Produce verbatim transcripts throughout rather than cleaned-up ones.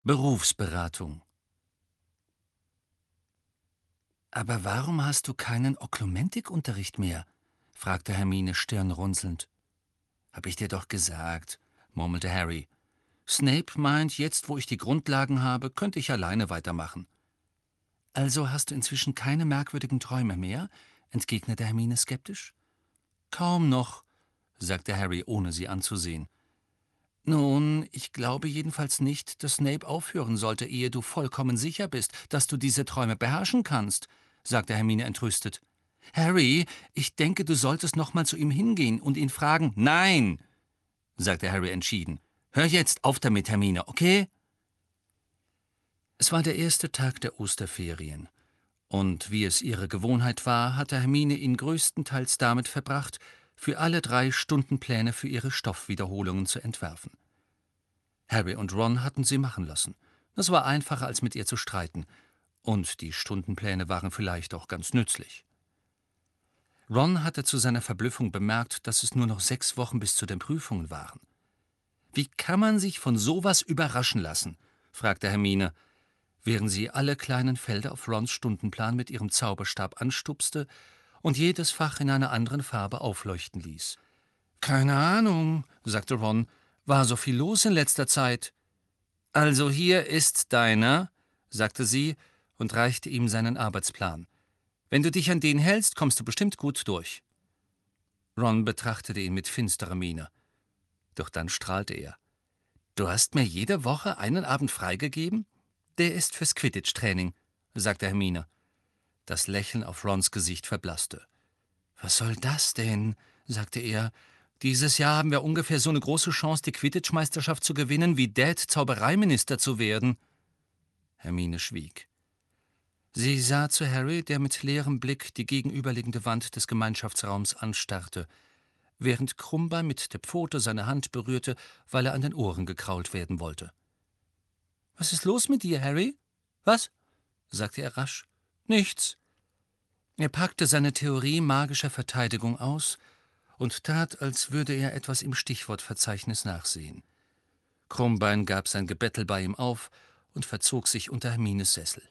Berufsberatung. »Aber warum hast du keinen Oklumentik-Unterricht mehr?« fragte Hermine stirnrunzelnd. »Hab ich dir doch gesagt«, murmelte Harry. »Snape meint, jetzt, wo ich die Grundlagen habe, könnte ich alleine weitermachen.« »Also hast du inzwischen keine merkwürdigen Träume mehr?« entgegnete Hermine skeptisch. »Kaum noch«, sagte Harry, ohne sie anzusehen. »Nun, ich glaube jedenfalls nicht, dass Snape aufhören sollte, ehe du vollkommen sicher bist, dass du diese Träume beherrschen kannst«, sagte Hermine entrüstet. »Harry, ich denke, du solltest noch mal zu ihm hingehen und ihn fragen.« »Nein«, sagte Harry entschieden. »Hör jetzt auf damit, Hermine, okay?« Es war der erste Tag der Osterferien, und wie es ihre Gewohnheit war, hatte Hermine ihn größtenteils damit verbracht, für alle drei Stundenpläne für ihre Stoffwiederholungen zu entwerfen. Harry und Ron hatten sie machen lassen. Das war einfacher, als mit ihr zu streiten. Und die Stundenpläne waren vielleicht auch ganz nützlich. Ron hatte zu seiner Verblüffung bemerkt, dass es nur noch sechs Wochen bis zu den Prüfungen waren. »Wie kann man sich von sowas überraschen lassen?« fragte Hermine, während sie alle kleinen Felder auf Rons Stundenplan mit ihrem Zauberstab anstupste und jedes Fach in einer anderen Farbe aufleuchten ließ. »Keine Ahnung«, sagte Ron, »war so viel los in letzter Zeit.« »Also hier ist deiner«, sagte sie und reichte ihm seinen Arbeitsplan. »Wenn du dich an den hältst, kommst du bestimmt gut durch.« Ron betrachtete ihn mit finsterer Miene. Doch dann strahlte er. »Du hast mir jede Woche einen Abend freigegeben? Der ist fürs Quidditch-Training«, sagte Hermine. Das Lächeln auf Rons Gesicht verblasste. »Was soll das denn?«, sagte er. »Dieses Jahr haben wir ungefähr so eine große Chance, die Quidditch-Meisterschaft zu gewinnen, wie Dad Zaubereiminister zu werden.« Hermine schwieg. Sie sah zu Harry, der mit leerem Blick die gegenüberliegende Wand des Gemeinschaftsraums anstarrte, während Krummbein mit der Pfote seine Hand berührte, weil er an den Ohren gekrault werden wollte. »Was ist los mit dir, Harry?« »Was?«, sagte er rasch. »Nichts.« Er packte seine Theorie magischer Verteidigung aus und tat, als würde er etwas im Stichwortverzeichnis nachsehen. Krummbein gab sein Gebettel bei ihm auf und verzog sich unter Hermines Sessel.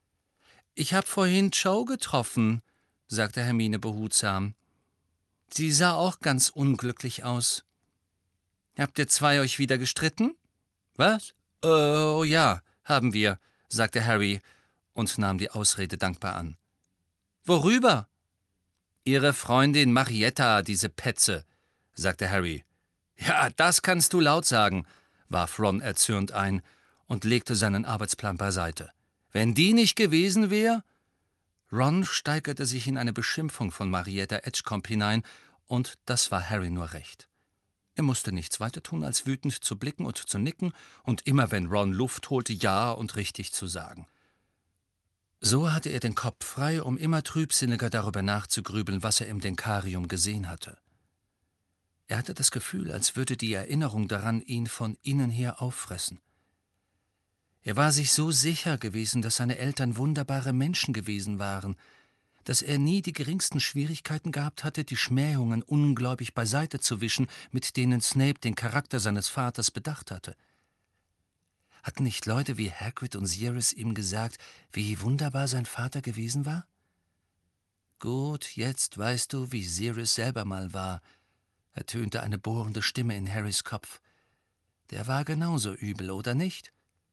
»Ich hab vorhin Joe getroffen«, sagte Hermine behutsam. »Sie sah auch ganz unglücklich aus.« »Habt ihr zwei euch wieder gestritten?« »Was? Oh ja, haben wir«, sagte Harry und nahm die Ausrede dankbar an. »Worüber?« »Ihre Freundin Marietta, diese Petze«, sagte Harry. »Ja, das kannst du laut sagen«, warf Ron erzürnt ein und legte seinen Arbeitsplan beiseite. »Wenn die nicht gewesen wäre?« Ron steigerte sich in eine Beschimpfung von Marietta Edgecombe hinein, und das war Harry nur recht. Er musste nichts weiter tun, als wütend zu blicken und zu nicken und immer, wenn Ron Luft holte, ja und richtig zu sagen. So hatte er den Kopf frei, um immer trübsinniger darüber nachzugrübeln, was er im Denkarium gesehen hatte. Er hatte das Gefühl, als würde die Erinnerung daran ihn von innen her auffressen. Er war sich so sicher gewesen, dass seine Eltern wunderbare Menschen gewesen waren, dass er nie die geringsten Schwierigkeiten gehabt hatte, die Schmähungen ungläubig beiseite zu wischen, mit denen Snape den Charakter seines Vaters bedacht hatte. Hatten nicht Leute wie Hagrid und Sirius ihm gesagt, wie wunderbar sein Vater gewesen war? »Gut, jetzt weißt du, wie Sirius selber mal war«, ertönte eine bohrende Stimme in Harrys Kopf. »Der war genauso übel, oder nicht?«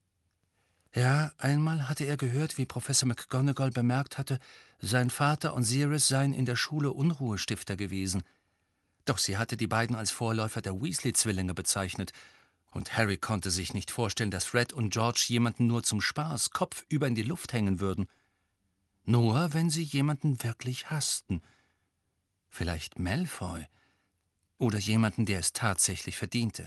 Ja, einmal hatte er gehört, wie Professor McGonagall bemerkt hatte, sein Vater und Sirius seien in der Schule Unruhestifter gewesen. Doch sie hatte die beiden als Vorläufer der Weasley-Zwillinge bezeichnet, und Harry konnte sich nicht vorstellen, dass Fred und George jemanden nur zum Spaß kopfüber in die Luft hängen würden. Nur wenn sie jemanden wirklich hassten. Vielleicht Malfoy oder jemanden, der es tatsächlich verdiente.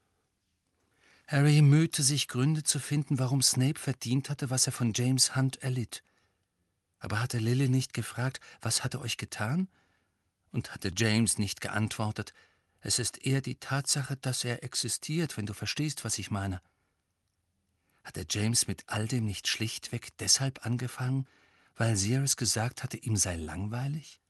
Harry mühte sich, Gründe zu finden, warum Snape verdient hatte, was er von James Hunt erlitt. Aber hatte Lily nicht gefragt, was hat er euch getan? Und hatte James nicht geantwortet, es ist eher die Tatsache, dass er existiert, wenn du verstehst, was ich meine. Hatte James mit all dem nicht schlichtweg deshalb angefangen, weil Sirius gesagt hatte, ihm sei langweilig?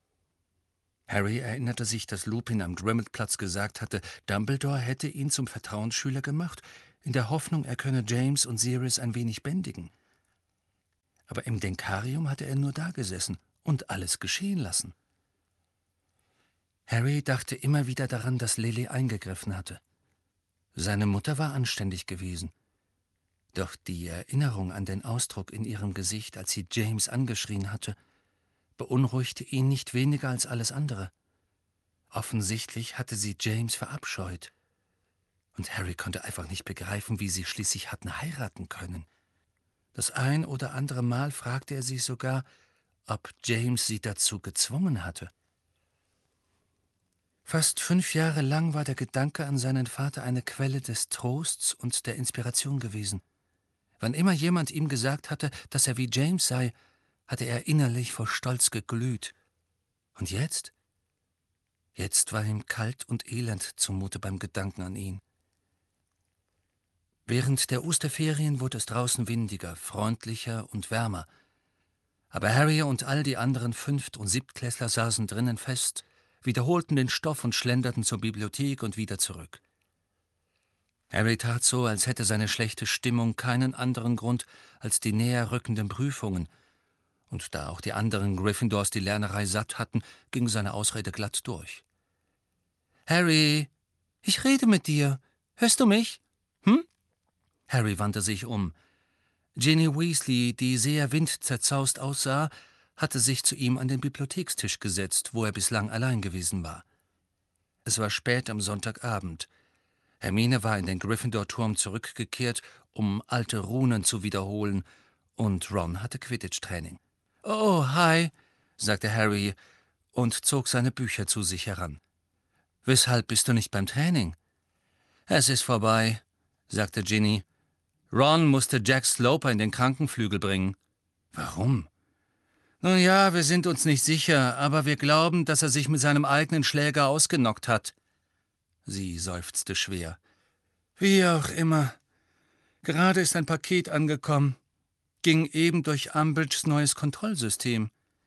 Harry erinnerte sich, dass Lupin am Grimmauld-Platz gesagt hatte, Dumbledore hätte ihn zum Vertrauensschüler gemacht, in der Hoffnung, er könne James und Sirius ein wenig bändigen. Aber im Denkarium hatte er nur dagesessen und alles geschehen lassen. Harry dachte immer wieder daran, dass Lily eingegriffen hatte. Seine Mutter war anständig gewesen. Doch die Erinnerung an den Ausdruck in ihrem Gesicht, als sie James angeschrien hatte, beunruhigte ihn nicht weniger als alles andere. Offensichtlich hatte sie James verabscheut. Und Harry konnte einfach nicht begreifen, wie sie schließlich hatten heiraten können. Das ein oder andere Mal fragte er sich sogar, ob James sie dazu gezwungen hatte. Fast fünf Jahre lang war der Gedanke an seinen Vater eine Quelle des Trosts und der Inspiration gewesen. Wann immer jemand ihm gesagt hatte, dass er wie James sei, hatte er innerlich vor Stolz geglüht. Und jetzt? Jetzt war ihm kalt und elend zumute beim Gedanken an ihn. Während der Osterferien wurde es draußen windiger, freundlicher und wärmer. Aber Harry und all die anderen Fünft- und Siebtklässler saßen drinnen fest, wiederholten den Stoff und schlenderten zur Bibliothek und wieder zurück. Harry tat so, als hätte seine schlechte Stimmung keinen anderen Grund als die näher rückenden Prüfungen, und da auch die anderen Gryffindors die Lernerei satt hatten, ging seine Ausrede glatt durch. »Harry, ich rede mit dir. Hörst du mich? Hm?« Harry wandte sich um. Ginny Weasley, die sehr windzerzaust aussah, hatte sich zu ihm an den Bibliothekstisch gesetzt, wo er bislang allein gewesen war. Es war spät am Sonntagabend. Hermine war in den Gryffindor-Turm zurückgekehrt, um alte Runen zu wiederholen, und Ron hatte Quidditch-Training. »Oh, hi«, sagte Harry und zog seine Bücher zu sich heran. »Weshalb bist du nicht beim Training?« »Es ist vorbei«, sagte Ginny. »Ron musste Jack Sloper in den Krankenflügel bringen.« »Warum?« »Nun ja, wir sind uns nicht sicher, aber wir glauben, dass er sich mit seinem eigenen Schläger ausgenockt hat.« Sie seufzte schwer. »Wie auch immer. Gerade ist ein Paket angekommen. Ging eben durch Umbridges neues Kontrollsystem.«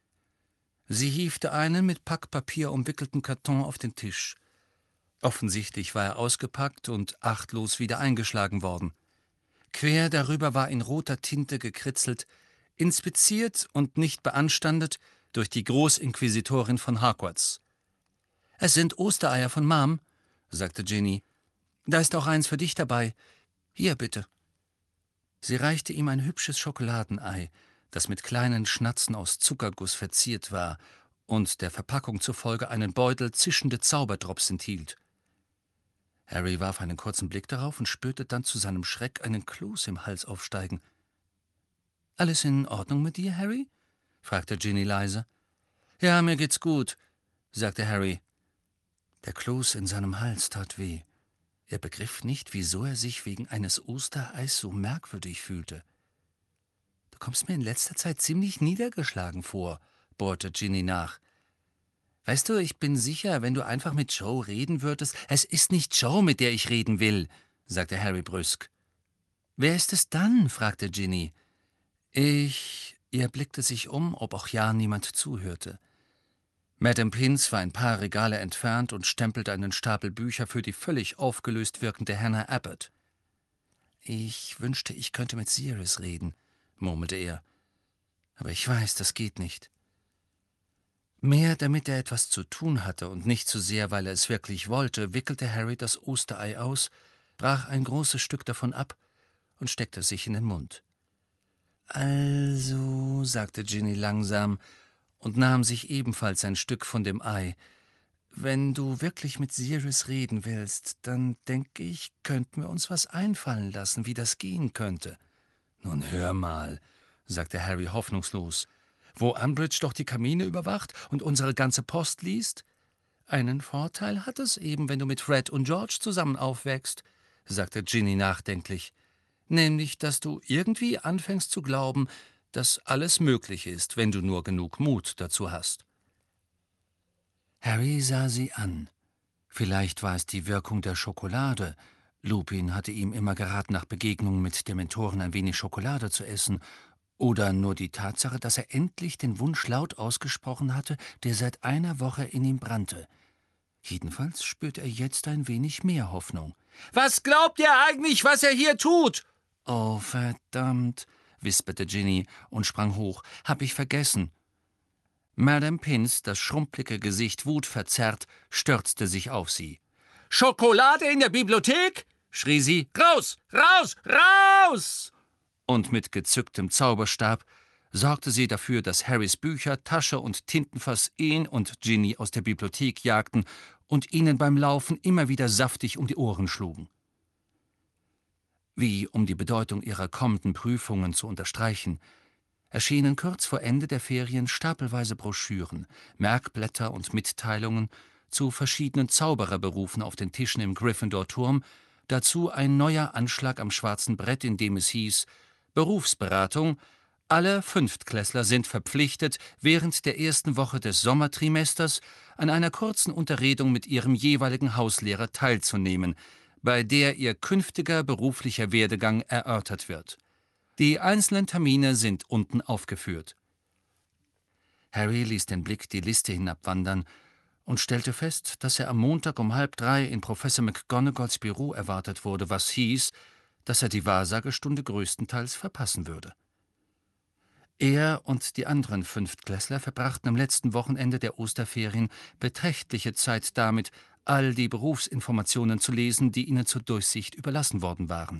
Sie hiefte einen mit Packpapier umwickelten Karton auf den Tisch. Offensichtlich war er ausgepackt und achtlos wieder eingeschlagen worden. Quer darüber war in roter Tinte gekritzelt, inspiziert und nicht beanstandet durch die Großinquisitorin von Hogwarts. »Es sind Ostereier von Mom«, sagte Ginny. »Da ist auch eins für dich dabei. Hier, bitte.« Sie reichte ihm ein hübsches Schokoladenei, das mit kleinen Schnatzen aus Zuckerguss verziert war und der Verpackung zufolge einen Beutel zischende Zauberdrops enthielt. Harry warf einen kurzen Blick darauf und spürte dann zu seinem Schreck einen Kloß im Hals aufsteigen. »Alles in Ordnung mit dir, Harry?« fragte Ginny leise. »Ja, mir geht's gut«, sagte Harry. Der Kloß in seinem Hals tat weh. Er begriff nicht, wieso er sich wegen eines Ostereis so merkwürdig fühlte. »Du kommst mir in letzter Zeit ziemlich niedergeschlagen vor«, bohrte Ginny nach. »Weißt du, ich bin sicher, wenn du einfach mit Joe reden würdest...« »Es ist nicht Joe, mit der ich reden will«, sagte Harry brüsk. »Wer ist es dann?« fragte Ginny. »Ich...« Er blickte sich um, ob auch ja niemand zuhörte. Madame Pince war ein paar Regale entfernt und stempelte einen Stapel Bücher für die völlig aufgelöst wirkende Hannah Abbott. »Ich wünschte, ich könnte mit Sirius reden«, murmelte er. »Aber ich weiß, das geht nicht.« Mehr damit er etwas zu tun hatte und nicht so sehr, weil er es wirklich wollte, wickelte Harry das Osterei aus, brach ein großes Stück davon ab und steckte es sich in den Mund. »Also«, sagte Ginny langsam und nahm sich ebenfalls ein Stück von dem Ei, »wenn du wirklich mit Sirius reden willst, dann denke ich, könnten wir uns was einfallen lassen, wie das gehen könnte.« »Nun hör mal«, sagte Harry hoffnungslos, »wo Umbridge doch die Kamine überwacht und unsere ganze Post liest?« »Einen Vorteil hat es eben, wenn du mit Fred und George zusammen aufwächst«, sagte Ginny nachdenklich, »nämlich, dass du irgendwie anfängst zu glauben, dass alles möglich ist, wenn du nur genug Mut dazu hast.« Harry sah sie an. Vielleicht war es die Wirkung der Schokolade. Lupin hatte ihm immer geraten, nach Begegnungen mit Dementoren ein wenig Schokolade zu essen, oder nur die Tatsache, dass er endlich den Wunsch laut ausgesprochen hatte, der seit einer Woche in ihm brannte. Jedenfalls spürt er jetzt ein wenig mehr Hoffnung. »Was glaubt ihr eigentlich, was er hier tut?« »Oh, verdammt«, wisperte Ginny und sprang hoch. »Hab ich vergessen.« Madame Pins, das schrumpelige Gesicht wutverzerrt, stürzte sich auf sie. »Schokolade in der Bibliothek?« schrie sie. »Raus! Raus! Raus!« Und mit gezücktem Zauberstab sorgte sie dafür, dass Harrys Bücher, Tasche und Tintenfass ihn und Ginny aus der Bibliothek jagten und ihnen beim Laufen immer wieder saftig um die Ohren schlugen. Wie, um die Bedeutung ihrer kommenden Prüfungen zu unterstreichen, erschienen kurz vor Ende der Ferien stapelweise Broschüren, Merkblätter und Mitteilungen zu verschiedenen Zaubererberufen auf den Tischen im Gryffindor-Turm, dazu ein neuer Anschlag am schwarzen Brett, in dem es hieß: Berufsberatung. Alle Fünftklässler sind verpflichtet, während der ersten Woche des Sommertrimesters an einer kurzen Unterredung mit ihrem jeweiligen Hauslehrer teilzunehmen, bei der ihr künftiger beruflicher Werdegang erörtert wird. Die einzelnen Termine sind unten aufgeführt. Harry ließ den Blick die Liste hinabwandern und stellte fest, dass er am Montag um halb drei in Professor McGonagalls Büro erwartet wurde, was hieß, dass er die Wahrsagestunde größtenteils verpassen würde. Er und die anderen Fünftklässler verbrachten am letzten Wochenende der Osterferien beträchtliche Zeit damit, all die Berufsinformationen zu lesen, die ihnen zur Durchsicht überlassen worden waren.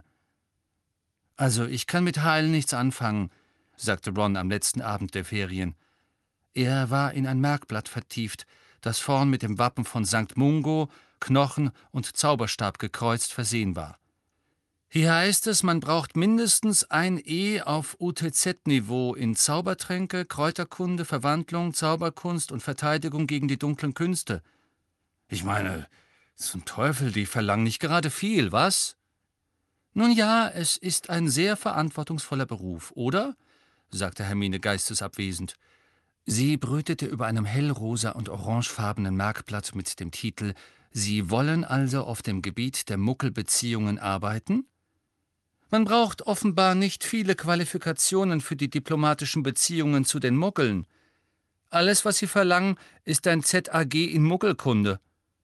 »Also, ich kann mit Heilen nichts anfangen«, sagte Ron am letzten Abend der Ferien. Er war in ein Merkblatt vertieft, das vorn mit dem Wappen von Sankt Mungo, Knochen und Zauberstab gekreuzt versehen war. Hier heißt es, man braucht mindestens ein E auf U T Z-Niveau in Zaubertränke, Kräuterkunde, Verwandlung, Zauberkunst und Verteidigung gegen die dunklen Künste. Ich meine, zum Teufel, die verlangen nicht gerade viel, was? Nun ja, es ist ein sehr verantwortungsvoller Beruf, oder? Sagte Hermine geistesabwesend. Sie brütete über einem hellrosa und orangefarbenen Merkblatt mit dem Titel »Sie wollen also auf dem Gebiet der Muggelbeziehungen arbeiten?« Man braucht offenbar nicht viele Qualifikationen für die diplomatischen Beziehungen zu den Muggeln. Alles, was sie verlangen, ist ein Z A G in Muggelkunde.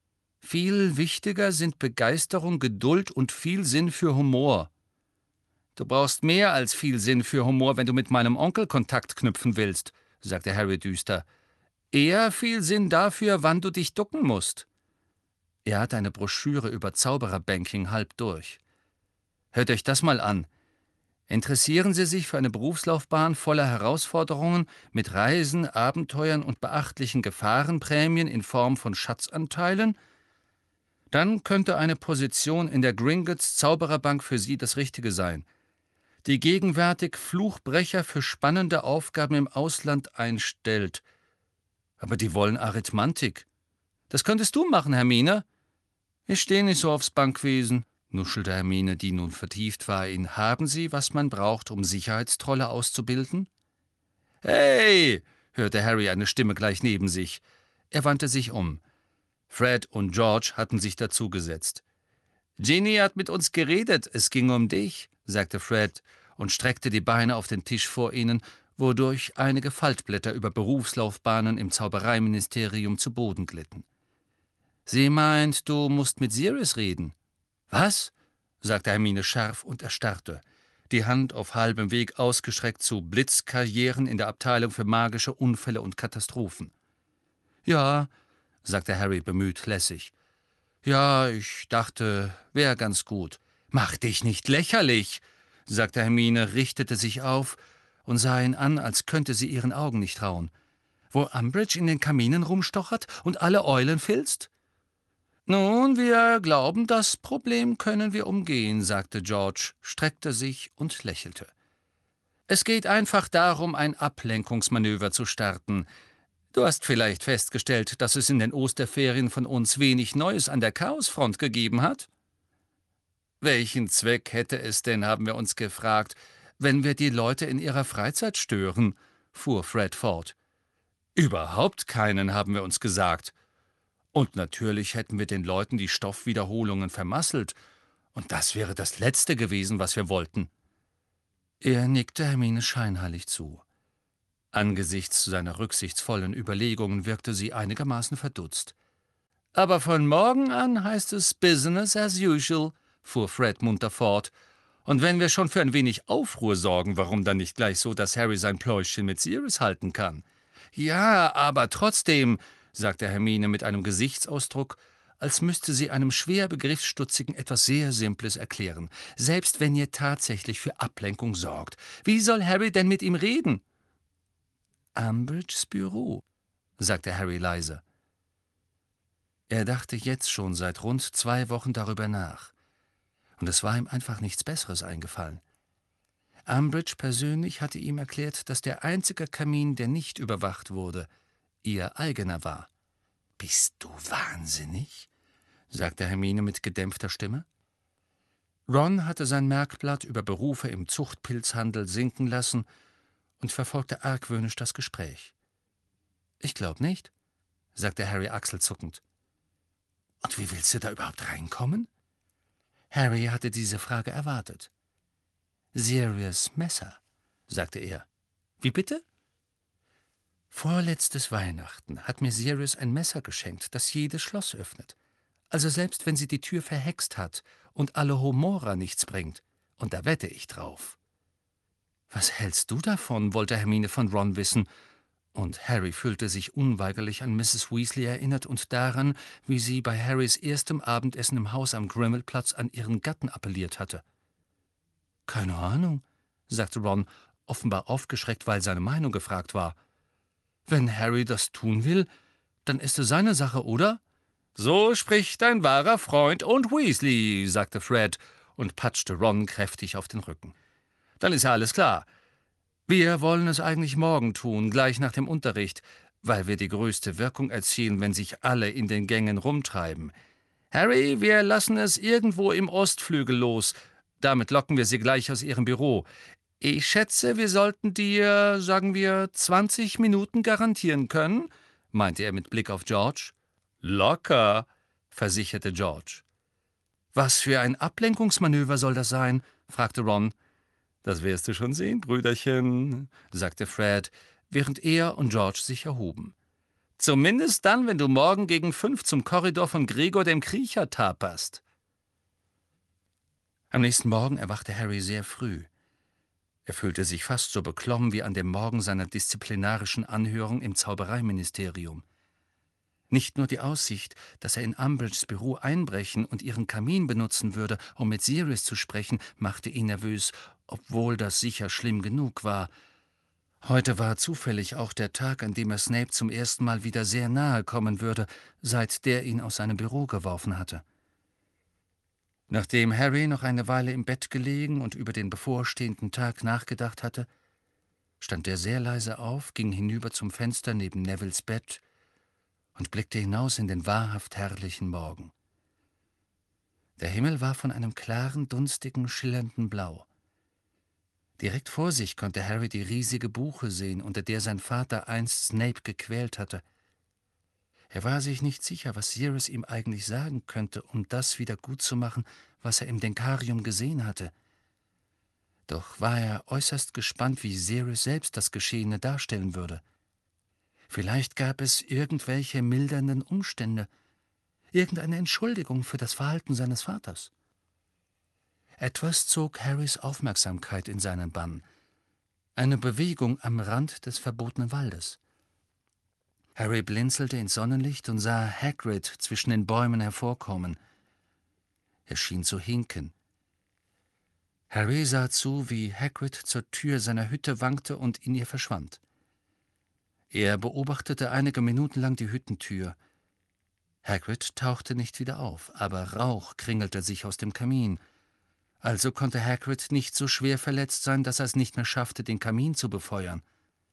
Viel wichtiger sind Begeisterung, Geduld und viel Sinn für Humor. Du brauchst mehr als viel Sinn für Humor, wenn du mit meinem Onkel Kontakt knüpfen willst, sagte Harry düster. Eher viel Sinn dafür, wann du dich ducken musst. Er hatte eine Broschüre über Zaubererbanking halb durch. Hört euch das mal an. Interessieren Sie sich für eine Berufslaufbahn voller Herausforderungen mit Reisen, Abenteuern und beachtlichen Gefahrenprämien in Form von Schatzanteilen? Dann könnte eine Position in der Gringotts Zaubererbank für Sie das Richtige sein, die gegenwärtig Fluchbrecher für spannende Aufgaben im Ausland einstellt. Aber die wollen Arithmantik. Das könntest du machen, Hermine. Ich stehe nicht so aufs Bankwesen, nuschelte Hermine, die nun vertieft war in »Haben Sie, was man braucht, um Sicherheitstrolle auszubilden?« »Hey!« hörte Harry eine Stimme gleich neben sich. Er wandte sich um. Fred und George hatten sich dazugesetzt. »Ginny hat mit uns geredet, es ging um dich«, sagte Fred und streckte die Beine auf den Tisch vor ihnen, wodurch einige Faltblätter über Berufslaufbahnen im Zaubereiministerium zu Boden glitten. »Sie meint, du musst mit Sirius reden.« »Was?« sagte Hermine scharf und erstarrte, die Hand auf halbem Weg ausgestreckt zu Blitzkarrieren in der Abteilung für magische Unfälle und Katastrophen. »Ja«, sagte Harry bemüht lässig. »Ja, ich dachte, wär ganz gut.« »Mach dich nicht lächerlich«, sagte Hermine, richtete sich auf und sah ihn an, als könnte sie ihren Augen nicht trauen. »Wo Umbridge in den Kaminen rumstochert und alle Eulen filzt?« »Nun, wir glauben, das Problem können wir umgehen«, sagte George, streckte sich und lächelte. »Es geht einfach darum, ein Ablenkungsmanöver zu starten. Du hast vielleicht festgestellt, dass es in den Osterferien von uns wenig Neues an der Chaosfront gegeben hat?« »Welchen Zweck hätte es denn, haben wir uns gefragt, wenn wir die Leute in ihrer Freizeit stören?« fuhr Fred fort. »Überhaupt keinen, haben wir uns gesagt. Und natürlich hätten wir den Leuten die Stoffwiederholungen vermasselt, und das wäre das Letzte gewesen, was wir wollten.« Er nickte Hermine scheinheilig zu. Angesichts seiner rücksichtsvollen Überlegungen wirkte sie einigermaßen verdutzt. Aber von morgen an heißt es Business as usual, fuhr Fred munter fort. Und wenn wir schon für ein wenig Aufruhr sorgen, warum dann nicht gleich so, dass Harry sein Pläuschchen mit Sirius halten kann? Ja, aber trotzdem, sagte Hermine mit einem Gesichtsausdruck, als müsste sie einem schwer Begriffsstutzigen etwas sehr Simples erklären. Selbst wenn ihr tatsächlich für Ablenkung sorgt, wie soll Harry denn mit ihm reden? Umbridges Büro, sagte Harry leise. Er dachte jetzt schon seit rund zwei Wochen darüber nach. Und es war ihm einfach nichts Besseres eingefallen. Umbridge persönlich hatte ihm erklärt, dass der einzige Kamin, der nicht überwacht wurde, ihr eigener war. »Bist du wahnsinnig?« sagte Hermine mit gedämpfter Stimme. Ron hatte sein Merkblatt über Berufe im Zuchtpilzhandel sinken lassen und verfolgte argwöhnisch das Gespräch. »Ich glaub nicht«, sagte Harry achselzuckend. »Und wie willst du da überhaupt reinkommen?« Harry hatte diese Frage erwartet. »Sirius Messer«, sagte er. »Wie bitte?« »Vorletztes Weihnachten hat mir Sirius ein Messer geschenkt, das jedes Schloss öffnet. Also selbst wenn sie die Tür verhext hat und alle Homora nichts bringt. Und da wette ich drauf.« »Was hältst du davon?« wollte Hermine von Ron wissen. Und Harry fühlte sich unweigerlich an Misses Weasley erinnert und daran, wie sie bei Harrys erstem Abendessen im Haus am Grimmelplatz an ihren Gatten appelliert hatte. »Keine Ahnung«, sagte Ron, offenbar aufgeschreckt, weil seine Meinung gefragt war. »Wenn Harry das tun will, dann ist es seine Sache, oder?« »So spricht ein wahrer Freund und Weasley«, sagte Fred und patschte Ron kräftig auf den Rücken. »Dann ist ja alles klar. Wir wollen es eigentlich morgen tun, gleich nach dem Unterricht, weil wir die größte Wirkung erzielen, wenn sich alle in den Gängen rumtreiben. Harry, wir lassen es irgendwo im Ostflügel los. Damit locken wir sie gleich aus ihrem Büro. Ich schätze, wir sollten dir, sagen wir, zwanzig Minuten garantieren können«, meinte er mit Blick auf George. »Locker«, versicherte George. »Was für ein Ablenkungsmanöver soll das sein?« fragte Ron. »Das wirst du schon sehen, Brüderchen«, sagte Fred, während er und George sich erhoben. »Zumindest dann, wenn du morgen gegen fünf zum Korridor von Gregor dem Kriecher taperst.« Am nächsten Morgen erwachte Harry sehr früh. Er fühlte sich fast so beklommen wie an dem Morgen seiner disziplinarischen Anhörung im Zaubereiministerium. Nicht nur die Aussicht, dass er in Umbridges Büro einbrechen und ihren Kamin benutzen würde, um mit Sirius zu sprechen, machte ihn nervös, obwohl das sicher schlimm genug war. Heute war zufällig auch der Tag, an dem er Snape zum ersten Mal wieder sehr nahe kommen würde, seit der ihn aus seinem Büro geworfen hatte. Nachdem Harry noch eine Weile im Bett gelegen und über den bevorstehenden Tag nachgedacht hatte, stand er sehr leise auf, ging hinüber zum Fenster neben Nevilles Bett und blickte hinaus in den wahrhaft herrlichen Morgen. Der Himmel war von einem klaren, dunstigen, schillernden Blau. Direkt vor sich konnte Harry die riesige Buche sehen, unter der sein Vater einst Snape gequält hatte. Er war sich nicht sicher, was Sirius ihm eigentlich sagen könnte, um das wieder gutzumachen, was er im Denkarium gesehen hatte. Doch war er äußerst gespannt, wie Sirius selbst das Geschehene darstellen würde. Vielleicht gab es irgendwelche mildernden Umstände, irgendeine Entschuldigung für das Verhalten seines Vaters. Etwas zog Harrys Aufmerksamkeit in seinen Bann. Eine Bewegung am Rand des verbotenen Waldes. Harry blinzelte ins Sonnenlicht und sah Hagrid zwischen den Bäumen hervorkommen. Er schien zu hinken. Harry sah zu, wie Hagrid zur Tür seiner Hütte wankte und in ihr verschwand. Er beobachtete einige Minuten lang die Hüttentür. Hagrid tauchte nicht wieder auf, aber Rauch kringelte sich aus dem Kamin. Also konnte Hagrid nicht so schwer verletzt sein, dass er es nicht mehr schaffte, den Kamin zu befeuern.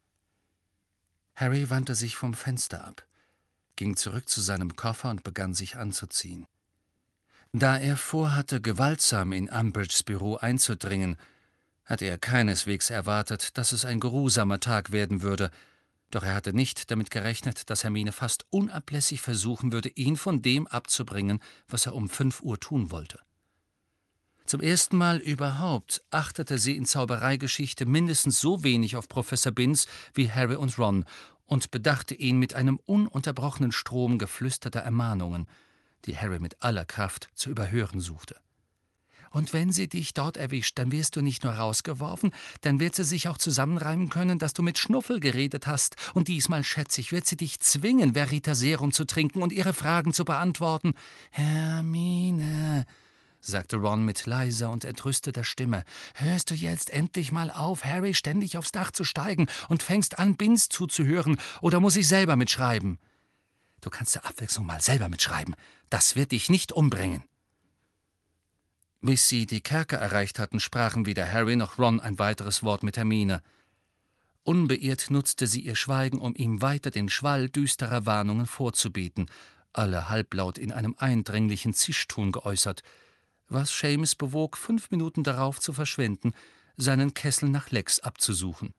Harry wandte sich vom Fenster ab, ging zurück zu seinem Koffer und begann sich anzuziehen. Da er vorhatte, gewaltsam in Umbridges Büro einzudringen, hatte er keineswegs erwartet, dass es ein geruhsamer Tag werden würde, doch er hatte nicht damit gerechnet, dass Hermine fast unablässig versuchen würde, ihn von dem abzubringen, was er um fünf Uhr tun wollte. Zum ersten Mal überhaupt achtete sie in Zaubereigeschichte mindestens so wenig auf Professor Binns wie Harry und Ron, und bedachte ihn mit einem ununterbrochenen Strom geflüsterter Ermahnungen, die Harry mit aller Kraft zu überhören suchte. »Und wenn sie dich dort erwischt, dann wirst du nicht nur rausgeworfen, dann wird sie sich auch zusammenreimen können, dass du mit Schnuffel geredet hast. Und diesmal, schätze ich, wird sie dich zwingen, Veritaserum zu trinken und ihre Fragen zu beantworten.« »Hermine«, sagte Ron mit leiser und entrüsteter Stimme, »hörst du jetzt endlich mal auf, Harry ständig aufs Dach zu steigen und fängst an, Binns zuzuhören, oder muss ich selber mitschreiben?« »Du kannst zur Abwechslung mal selber mitschreiben. Das wird dich nicht umbringen.« Bis sie die Kerker erreicht hatten, sprachen weder Harry noch Ron ein weiteres Wort mit Hermine. Unbeirrt nutzte sie ihr Schweigen, um ihm weiter den Schwall düsterer Warnungen vorzubieten, alle halblaut in einem eindringlichen Zischton geäußert, was Seamus bewog, fünf Minuten darauf zu verschwinden, seinen Kessel nach Lex abzusuchen.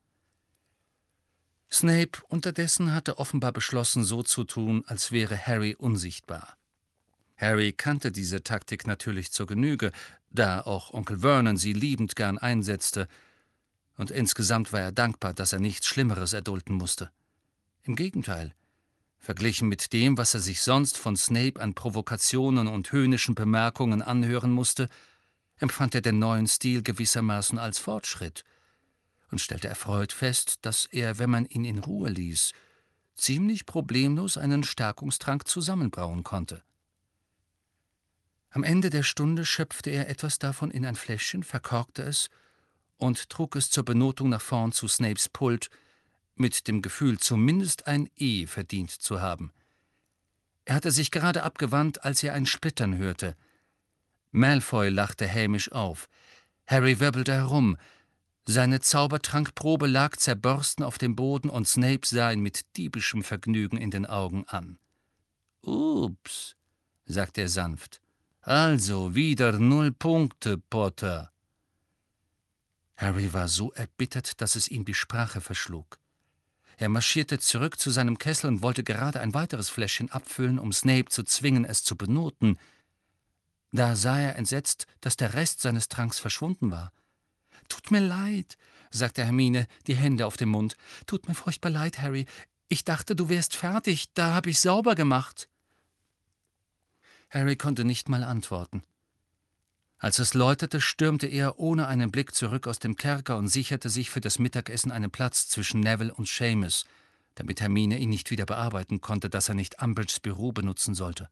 Snape unterdessen hatte offenbar beschlossen, so zu tun, als wäre Harry unsichtbar. Harry kannte diese Taktik natürlich zur Genüge, da auch Onkel Vernon sie liebend gern einsetzte, und insgesamt war er dankbar, dass er nichts Schlimmeres erdulden musste. Im Gegenteil, verglichen mit dem, was er sich sonst von Snape an Provokationen und höhnischen Bemerkungen anhören musste, empfand er den neuen Stil gewissermaßen als Fortschritt und stellte erfreut fest, dass er, wenn man ihn in Ruhe ließ, ziemlich problemlos einen Stärkungstrank zusammenbrauen konnte. Am Ende der Stunde schöpfte er etwas davon in ein Fläschchen, verkorkte es und trug es zur Benotung nach vorn zu Snapes Pult, mit dem Gefühl, zumindest ein E verdient zu haben. Er hatte sich gerade abgewandt, als er ein Splittern hörte. Malfoy lachte hämisch auf. Harry wirbelte herum. Seine Zaubertrankprobe lag zerborsten auf dem Boden und Snape sah ihn mit diebischem Vergnügen in den Augen an. »Ups«, sagte er sanft. »Also wieder null Punkte, Potter.« Harry war so erbittert, dass es ihm die Sprache verschlug. Er marschierte zurück zu seinem Kessel und wollte gerade ein weiteres Fläschchen abfüllen, um Snape zu zwingen, es zu benoten. Da sah er entsetzt, dass der Rest seines Tranks verschwunden war. »Tut mir leid«, sagte Hermine, die Hände auf dem Mund. »Tut mir furchtbar leid, Harry. Ich dachte, du wärst fertig. Da habe ich sauber gemacht.« Harry konnte nicht mal antworten. Als es läutete, stürmte er ohne einen Blick zurück aus dem Kerker und sicherte sich für das Mittagessen einen Platz zwischen Neville und Seamus, damit Hermine ihn nicht wieder bearbeiten konnte, dass er nicht Umbridges Büro benutzen sollte.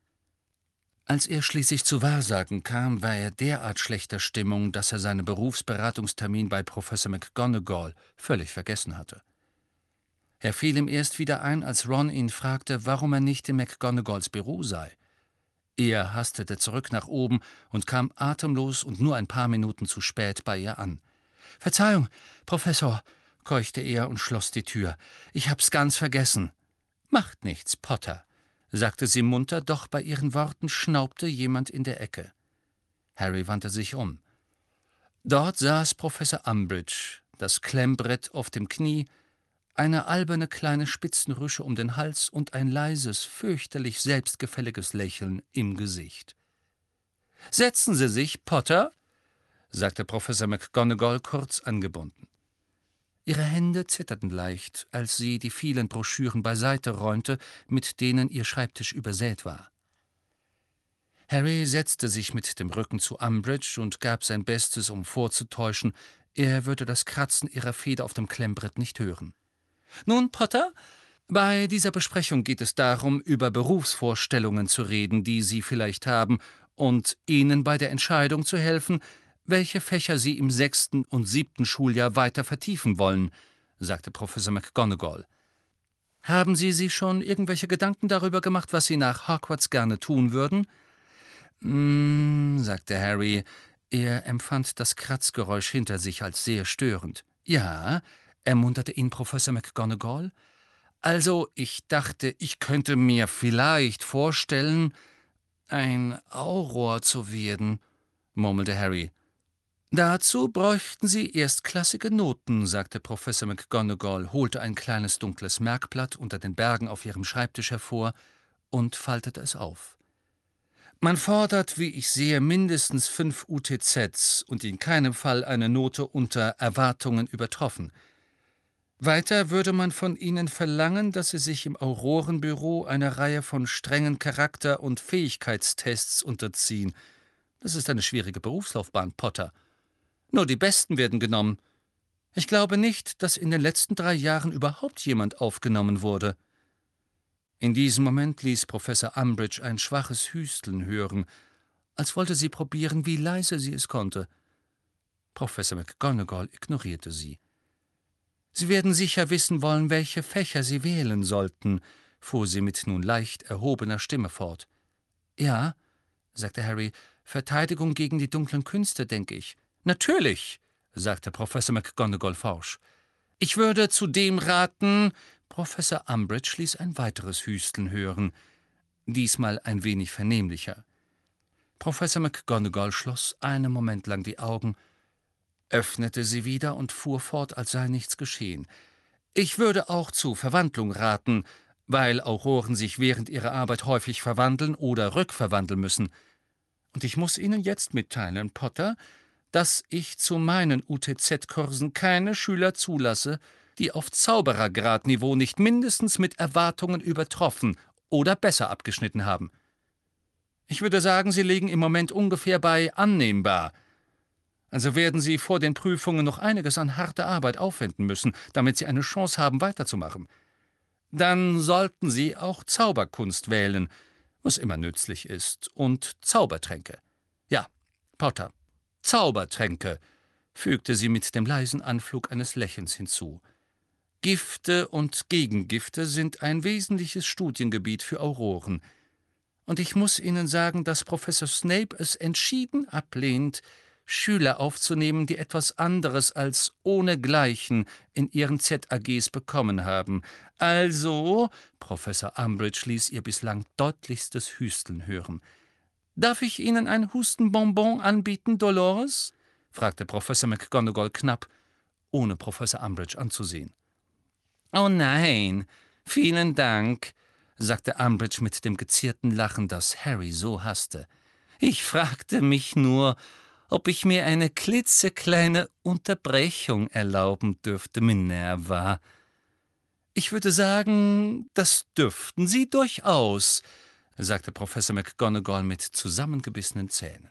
Als er schließlich zu Wahrsagen kam, war er derart schlechter Stimmung, dass er seinen Berufsberatungstermin bei Professor McGonagall völlig vergessen hatte. Er fiel ihm erst wieder ein, als Ron ihn fragte, warum er nicht in McGonagalls Büro sei. Er hastete zurück nach oben und kam atemlos und nur ein paar Minuten zu spät bei ihr an. »Verzeihung, Professor«, keuchte er und schloss die Tür. »Ich hab's ganz vergessen.« »Macht nichts, Potter«, sagte sie munter, doch bei ihren Worten schnaubte jemand in der Ecke. Harry wandte sich um. Dort saß Professor Umbridge, das Klemmbrett auf dem Knie, eine alberne kleine Spitzenrüsche um den Hals und ein leises, fürchterlich selbstgefälliges Lächeln im Gesicht. »Setzen Sie sich, Potter«, sagte Professor McGonagall kurz angebunden. Ihre Hände zitterten leicht, als sie die vielen Broschüren beiseite räumte, mit denen ihr Schreibtisch übersät war. Harry setzte sich mit dem Rücken zu Umbridge und gab sein Bestes, um vorzutäuschen, er würde das Kratzen ihrer Feder auf dem Klemmbrett nicht hören. »Nun, Potter, bei dieser Besprechung geht es darum, über Berufsvorstellungen zu reden, die Sie vielleicht haben, und Ihnen bei der Entscheidung zu helfen, welche Fächer Sie im sechsten und siebten Schuljahr weiter vertiefen wollen«, sagte Professor McGonagall. »Haben Sie sich schon irgendwelche Gedanken darüber gemacht, was Sie nach Hogwarts gerne tun würden?« »Mm«, sagte Harry. Er empfand das Kratzgeräusch hinter sich als sehr störend. »Ja«, ermunterte ihn Professor McGonagall. »Also, ich dachte, ich könnte mir vielleicht vorstellen, ein Auror zu werden«, murmelte Harry. »Dazu bräuchten Sie erstklassige Noten«, sagte Professor McGonagall, holte ein kleines dunkles Merkblatt unter den Bergen auf ihrem Schreibtisch hervor und faltete es auf. »Man fordert, wie ich sehe, mindestens fünf U T Zs und in keinem Fall eine Note unter Erwartungen übertroffen. Weiter würde man von Ihnen verlangen, dass Sie sich im Aurorenbüro einer Reihe von strengen Charakter- und Fähigkeitstests unterziehen. Das ist eine schwierige Berufslaufbahn, Potter. Nur die Besten werden genommen. Ich glaube nicht, dass in den letzten drei Jahren überhaupt jemand aufgenommen wurde. In diesem Moment ließ Professor Umbridge ein schwaches Hüsteln hören, als wollte sie probieren, wie leise sie es konnte. Professor McGonagall ignorierte sie. »Sie werden sicher wissen wollen, welche Fächer Sie wählen sollten«, fuhr sie mit nun leicht erhobener Stimme fort. »Ja«, sagte Harry, »Verteidigung gegen die dunklen Künste, denke ich.« »Natürlich«, sagte Professor McGonagall forsch. »Ich würde zudem raten...« Professor Umbridge ließ ein weiteres Hüsteln hören, diesmal ein wenig vernehmlicher. Professor McGonagall schloss einen Moment lang die Augen, öffnete sie wieder und fuhr fort, als sei nichts geschehen. »Ich würde auch zu Verwandlung raten, weil Auroren sich während ihrer Arbeit häufig verwandeln oder rückverwandeln müssen. Und ich muss Ihnen jetzt mitteilen, Potter, dass ich zu meinen U T Z-Kursen keine Schüler zulasse, die auf Zauberergradniveau nicht mindestens mit Erwartungen übertroffen oder besser abgeschnitten haben. Ich würde sagen, Sie liegen im Moment ungefähr bei annehmbar. Also werden Sie vor den Prüfungen noch einiges an harter Arbeit aufwenden müssen, damit Sie eine Chance haben, weiterzumachen. Dann sollten Sie auch Zauberkunst wählen, was immer nützlich ist, und Zaubertränke. Ja, Potter, Zaubertränke«, fügte sie mit dem leisen Anflug eines Lächelns hinzu. »Gifte und Gegengifte sind ein wesentliches Studiengebiet für Auroren. Und ich muss Ihnen sagen, dass Professor Snape es entschieden ablehnt, Schüler aufzunehmen, die etwas anderes als ohnegleichen in ihren Z A Gs bekommen haben. Also«, Professor Umbridge ließ ihr bislang deutlichstes Hüsteln hören. »Darf ich Ihnen ein Hustenbonbon anbieten, Dolores?« fragte Professor McGonagall knapp, ohne Professor Umbridge anzusehen. »Oh nein, vielen Dank«, sagte Umbridge mit dem gezierten Lachen, das Harry so hasste. »Ich fragte mich nur, ob ich mir eine klitzekleine Unterbrechung erlauben dürfte, Minerva.« »Ich würde sagen, das dürften Sie durchaus«, sagte Professor McGonagall mit zusammengebissenen Zähnen.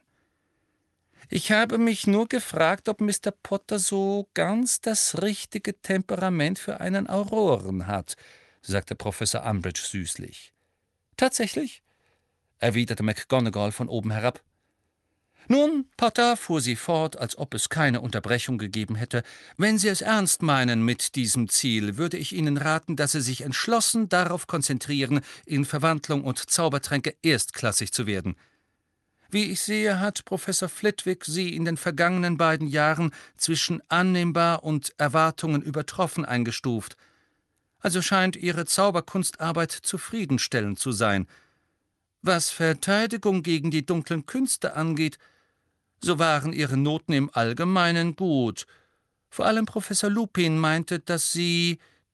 »Ich habe mich nur gefragt, ob Mister Potter so ganz das richtige Temperament für einen Auroren hat«, sagte Professor Umbridge süßlich. »Tatsächlich?«, erwiderte McGonagall von oben herab. »Nun, Potter«, fuhr sie fort, als ob es keine Unterbrechung gegeben hätte, »wenn Sie es ernst meinen mit diesem Ziel, würde ich Ihnen raten, dass Sie sich entschlossen darauf konzentrieren, in Verwandlung und Zaubertränke erstklassig zu werden. Wie ich sehe, hat Professor Flitwick Sie in den vergangenen beiden Jahren zwischen annehmbar und Erwartungen übertroffen eingestuft. Also scheint Ihre Zauberkunstarbeit zufriedenstellend zu sein. Was Verteidigung gegen die dunklen Künste angeht, so waren Ihre Noten im Allgemeinen gut. Vor allem Professor Lupin meinte, dass Sie...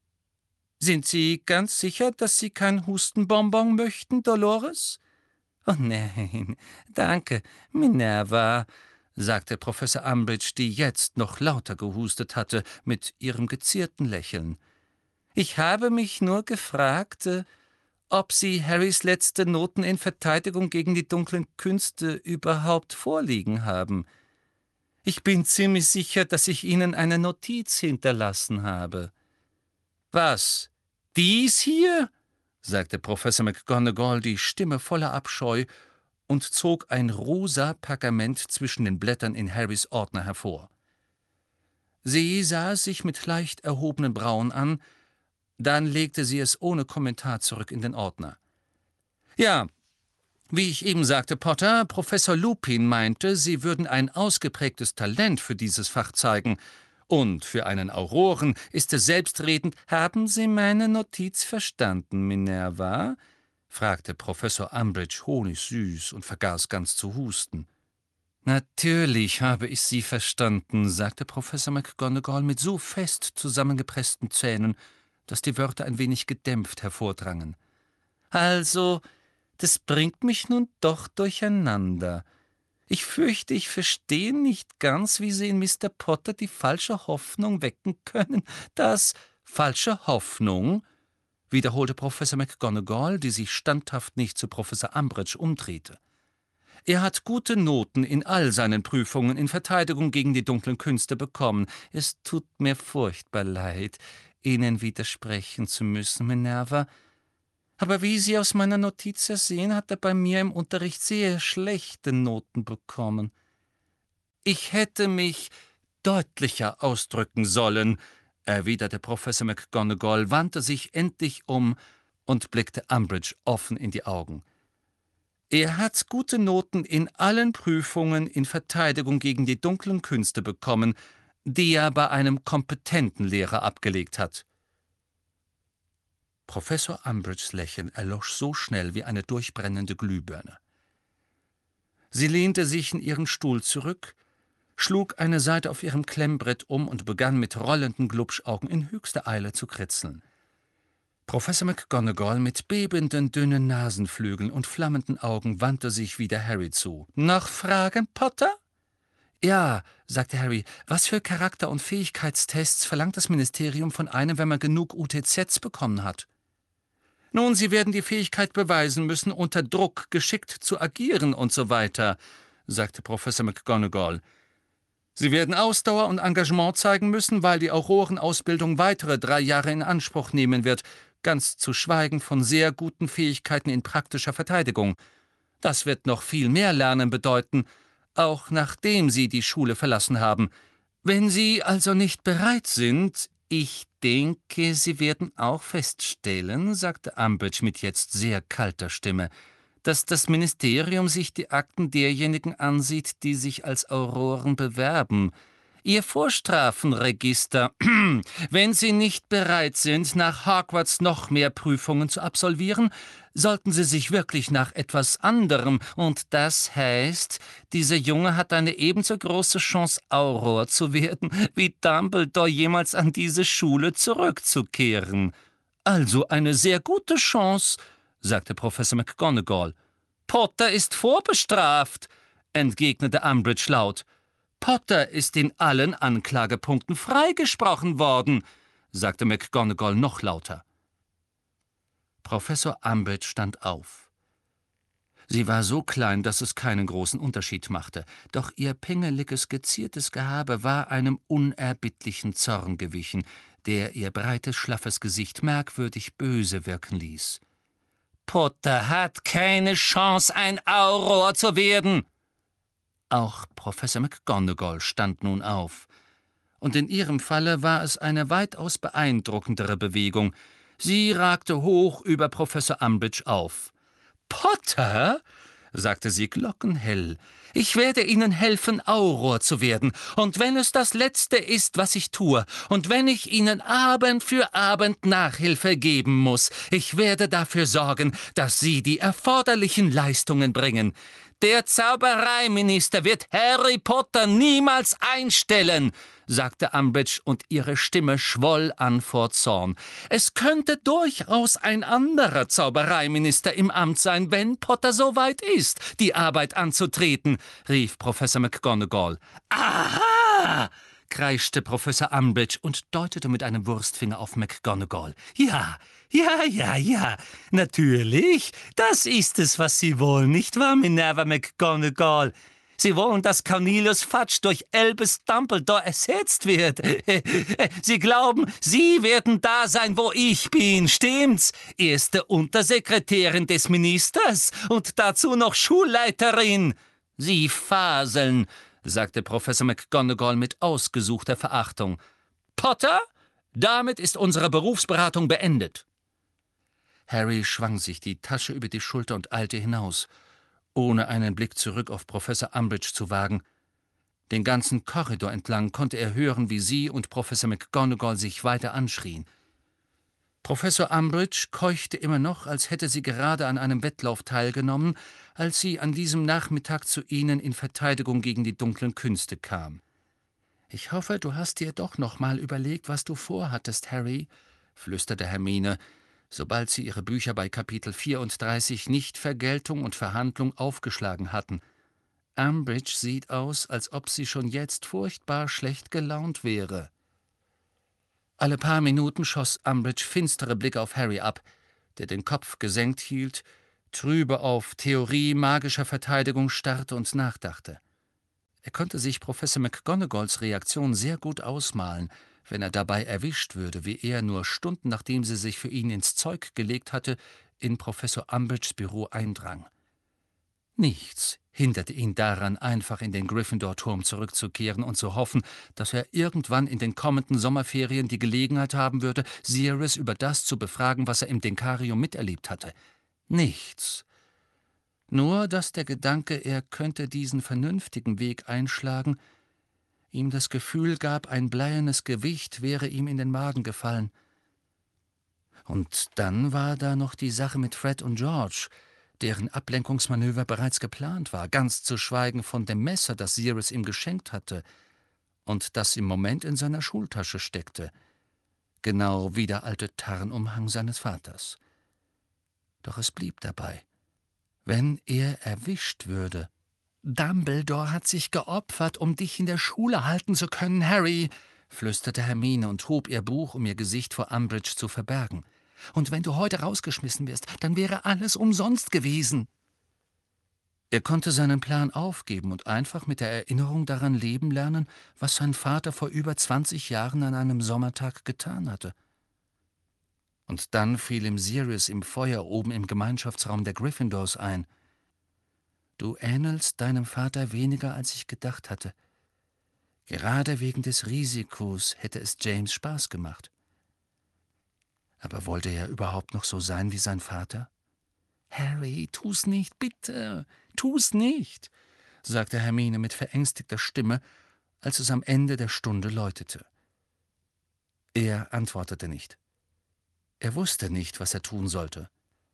Sind Sie ganz sicher, dass Sie kein Hustenbonbon möchten, Dolores?« »Oh nein, danke, Minerva«, sagte Professor Umbridge, die jetzt noch lauter gehustet hatte, mit ihrem gezierten Lächeln. »Ich habe mich nur gefragt, äh, ob Sie Harrys letzte Noten in Verteidigung gegen die dunklen Künste überhaupt vorliegen haben. Ich bin ziemlich sicher, dass ich Ihnen eine Notiz hinterlassen habe.« »Was, dies hier?«, sagte Professor McGonagall, die Stimme voller Abscheu, und zog ein rosa Pergament zwischen den Blättern in Harrys Ordner hervor. Sie sah es sich mit leicht erhobenen Brauen an, dann legte sie es ohne Kommentar zurück in den Ordner. »Ja, wie ich eben sagte, Potter, Professor Lupin meinte, Sie würden ein ausgeprägtes Talent für dieses Fach zeigen. Und für einen Auroren ist es selbstredend. Haben Sie meine Notiz verstanden, Minerva?« fragte Professor Umbridge honigsüß und vergaß ganz zu husten. »Natürlich habe ich Sie verstanden«, sagte Professor McGonagall mit so fest zusammengepressten Zähnen, dass die Wörter ein wenig gedämpft hervordrangen. »Also, das bringt mich nun doch durcheinander. Ich fürchte, ich verstehe nicht ganz, wie Sie in Mister Potter die falsche Hoffnung wecken können, dass...« »Falsche Hoffnung?« wiederholte Professor McGonagall, die sich standhaft nicht zu Professor Umbridge umdrehte. »Er hat gute Noten in all seinen Prüfungen in Verteidigung gegen die dunklen Künste bekommen. Es tut mir furchtbar leid, Ihnen widersprechen zu müssen, Minerva. Aber wie Sie aus meiner Notiz ersehen, hat er bei mir im Unterricht sehr schlechte Noten bekommen. Ich hätte mich deutlicher ausdrücken sollen«, erwiderte Professor McGonagall, wandte sich endlich um und blickte Umbridge offen in die Augen. »Er hat gute Noten in allen Prüfungen in Verteidigung gegen die dunklen Künste bekommen, die er bei einem kompetenten Lehrer abgelegt hat.« Professor Umbridges Lächeln erlosch so schnell wie eine durchbrennende Glühbirne. Sie lehnte sich in ihren Stuhl zurück, schlug eine Seite auf ihrem Klemmbrett um und begann mit rollenden Glubschaugen in höchster Eile zu kritzeln. Professor McGonagall mit bebenden, dünnen Nasenflügeln und flammenden Augen wandte sich wieder Harry zu. »Noch Fragen, Potter?« »Ja«, sagte Harry, »was für Charakter- und Fähigkeitstests verlangt das Ministerium von einem, wenn man genug U T Zs bekommen hat?« »Nun, Sie werden die Fähigkeit beweisen müssen, unter Druck geschickt zu agieren und so weiter«, sagte Professor McGonagall. »Sie werden Ausdauer und Engagement zeigen müssen, weil die Aurorenausbildung weitere drei Jahre in Anspruch nehmen wird, ganz zu schweigen von sehr guten Fähigkeiten in praktischer Verteidigung. Das wird noch viel mehr Lernen bedeuten, auch nachdem Sie die Schule verlassen haben. Wenn Sie also nicht bereit sind, ich denke, Sie werden auch feststellen«, sagte Umbridge mit jetzt sehr kalter Stimme, »dass das Ministerium sich die Akten derjenigen ansieht, die sich als Auroren bewerben. Ihr Vorstrafenregister. Wenn Sie nicht bereit sind, nach Hogwarts noch mehr Prüfungen zu absolvieren, sollten Sie sich wirklich nach etwas anderem, und das heißt, dieser Junge hat eine ebenso große Chance, Auror zu werden, wie Dumbledore jemals an diese Schule zurückzukehren. Also eine sehr gute Chance«, sagte Professor McGonagall. »Potter ist vorbestraft«, entgegnete Umbridge laut. »Potter ist in allen Anklagepunkten freigesprochen worden«, sagte McGonagall noch lauter. Professor Umbridge stand auf. Sie war so klein, dass es keinen großen Unterschied machte, doch ihr pingeliges, geziertes Gehabe war einem unerbittlichen Zorn gewichen, der ihr breites, schlaffes Gesicht merkwürdig böse wirken ließ. »Potter hat keine Chance, ein Auror zu werden!« Auch Professor McGonagall stand nun auf. Und in ihrem Falle war es eine weitaus beeindruckendere Bewegung. Sie ragte hoch über Professor Umbridge auf. »Potter«, sagte sie glockenhell, »ich werde Ihnen helfen, Auror zu werden, und wenn es das Letzte ist, was ich tue, und wenn ich Ihnen Abend für Abend Nachhilfe geben muss, ich werde dafür sorgen, dass Sie die erforderlichen Leistungen bringen. Der Zaubereiminister wird Harry Potter niemals einstellen«, sagte Umbridge, und ihre Stimme schwoll an vor Zorn. »Es könnte durchaus ein anderer Zaubereiminister im Amt sein, wenn Potter so weit ist, die Arbeit anzutreten«, rief Professor McGonagall. »Aha«, kreischte Professor Umbridge und deutete mit einem Wurstfinger auf McGonagall. »Ja, ja, ja, ja, natürlich, das ist es, was Sie wollen, nicht wahr, Minerva McGonagall? Sie wollen, dass Cornelius Fudge durch Albus Dumbledore ersetzt wird. Sie glauben, Sie werden da sein, wo ich bin, stimmt's? Erste Untersekretärin des Ministers und dazu noch Schulleiterin. Sie faseln«, sagte Professor McGonagall mit ausgesuchter Verachtung. »Potter, damit ist unsere Berufsberatung beendet.« Harry schwang sich die Tasche über die Schulter und eilte hinaus, ohne einen Blick zurück auf Professor Umbridge zu wagen. Den ganzen Korridor entlang konnte er hören, wie sie und Professor McGonagall sich weiter anschrien. Professor Umbridge keuchte immer noch, als hätte sie gerade an einem Wettlauf teilgenommen, als sie an diesem Nachmittag zu ihnen in Verteidigung gegen die dunklen Künste kam. »Ich hoffe, du hast dir doch noch mal überlegt, was du vorhattest, Harry«, flüsterte Hermine, sobald sie ihre Bücher bei Kapitel vierunddreißig Nichtvergeltung und Verhandlung aufgeschlagen hatten. »Umbridge sieht aus, als ob sie schon jetzt furchtbar schlecht gelaunt wäre.« Alle paar Minuten schoss Umbridge finstere Blicke auf Harry ab, der den Kopf gesenkt hielt, trübe auf Theorie magischer Verteidigung starrte und nachdachte. Er konnte sich Professor McGonagalls Reaktion sehr gut ausmalen, wenn er dabei erwischt würde, wie er, nur Stunden nachdem sie sich für ihn ins Zeug gelegt hatte, in Professor Umbridges Büro eindrang. Nichts hinderte ihn daran, einfach in den Gryffindor-Turm zurückzukehren und zu hoffen, dass er irgendwann in den kommenden Sommerferien die Gelegenheit haben würde, Sirius über das zu befragen, was er im Denkarium miterlebt hatte. Nichts. Nur, dass der Gedanke, er könnte diesen vernünftigen Weg einschlagen, ihm das Gefühl gab, ein bleiernes Gewicht wäre ihm in den Magen gefallen. Und dann war da noch die Sache mit Fred und George, deren Ablenkungsmanöver bereits geplant war, ganz zu schweigen von dem Messer, das Sirius ihm geschenkt hatte und das im Moment in seiner Schultasche steckte, genau wie der alte Tarnumhang seines Vaters. Doch es blieb dabei. Wenn er erwischt würde. »Dumbledore hat sich geopfert, um dich in der Schule halten zu können, Harry«, flüsterte Hermine und hob ihr Buch, um ihr Gesicht vor Umbridge zu verbergen. »Und wenn du heute rausgeschmissen wirst, dann wäre alles umsonst gewesen.« Er konnte seinen Plan aufgeben und einfach mit der Erinnerung daran leben lernen, was sein Vater vor über zwanzig Jahren an einem Sommertag getan hatte. Und dann fiel ihm Sirius im Feuer oben im Gemeinschaftsraum der Gryffindors ein. »Du ähnelst deinem Vater weniger, als ich gedacht hatte. Gerade wegen des Risikos hätte es James Spaß gemacht.« Aber wollte er überhaupt noch so sein wie sein Vater? »Harry, tu's nicht, bitte, tu's nicht«, sagte Hermine mit verängstigter Stimme, als es am Ende der Stunde läutete. Er antwortete nicht. Er wusste nicht, was er tun sollte.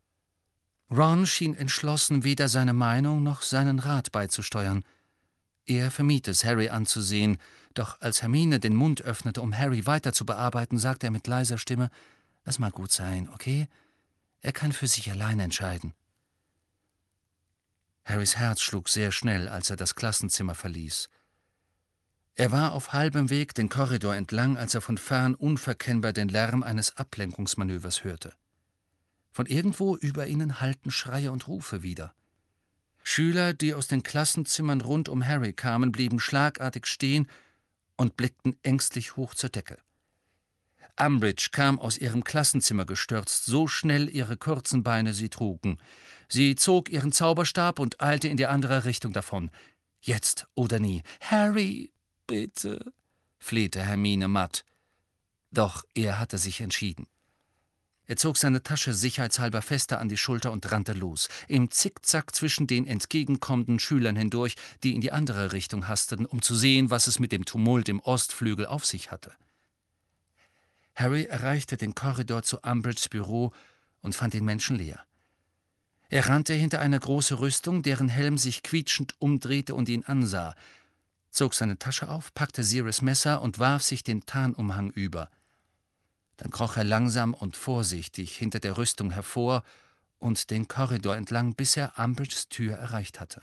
Ron schien entschlossen, weder seine Meinung noch seinen Rat beizusteuern. Er vermied es, Harry anzusehen, doch als Hermine den Mund öffnete, um Harry weiter zu bearbeiten, sagte er mit leiser Stimme, »Lass mal gut sein, okay? Er kann für sich allein entscheiden.« Harrys Herz schlug sehr schnell, als er das Klassenzimmer verließ. Er war auf halbem Weg den Korridor entlang, als er von fern unverkennbar den Lärm eines Ablenkungsmanövers hörte. Von irgendwo über ihnen hallten Schreie und Rufe wider. Schüler, die aus den Klassenzimmern rund um Harry kamen, blieben schlagartig stehen und blickten ängstlich hoch zur Decke. Umbridge kam aus ihrem Klassenzimmer gestürzt, so schnell ihre kurzen Beine sie trugen. Sie zog ihren Zauberstab und eilte in die andere Richtung davon. Jetzt oder nie. »Harry, bitte«, flehte Hermine matt. Doch er hatte sich entschieden. Er zog seine Tasche sicherheitshalber fester an die Schulter und rannte los, im Zickzack zwischen den entgegenkommenden Schülern hindurch, die in die andere Richtung hasteten, um zu sehen, was es mit dem Tumult im Ostflügel auf sich hatte. Harry erreichte den Korridor zu Umbridges Büro und fand ihn menschenleer. Er rannte hinter eine große Rüstung, deren Helm sich quietschend umdrehte und ihn ansah, zog seine Tasche auf, packte Sirius Messer und warf sich den Tarnumhang über. Dann kroch er langsam und vorsichtig hinter der Rüstung hervor und den Korridor entlang, bis er Umbridges Tür erreicht hatte.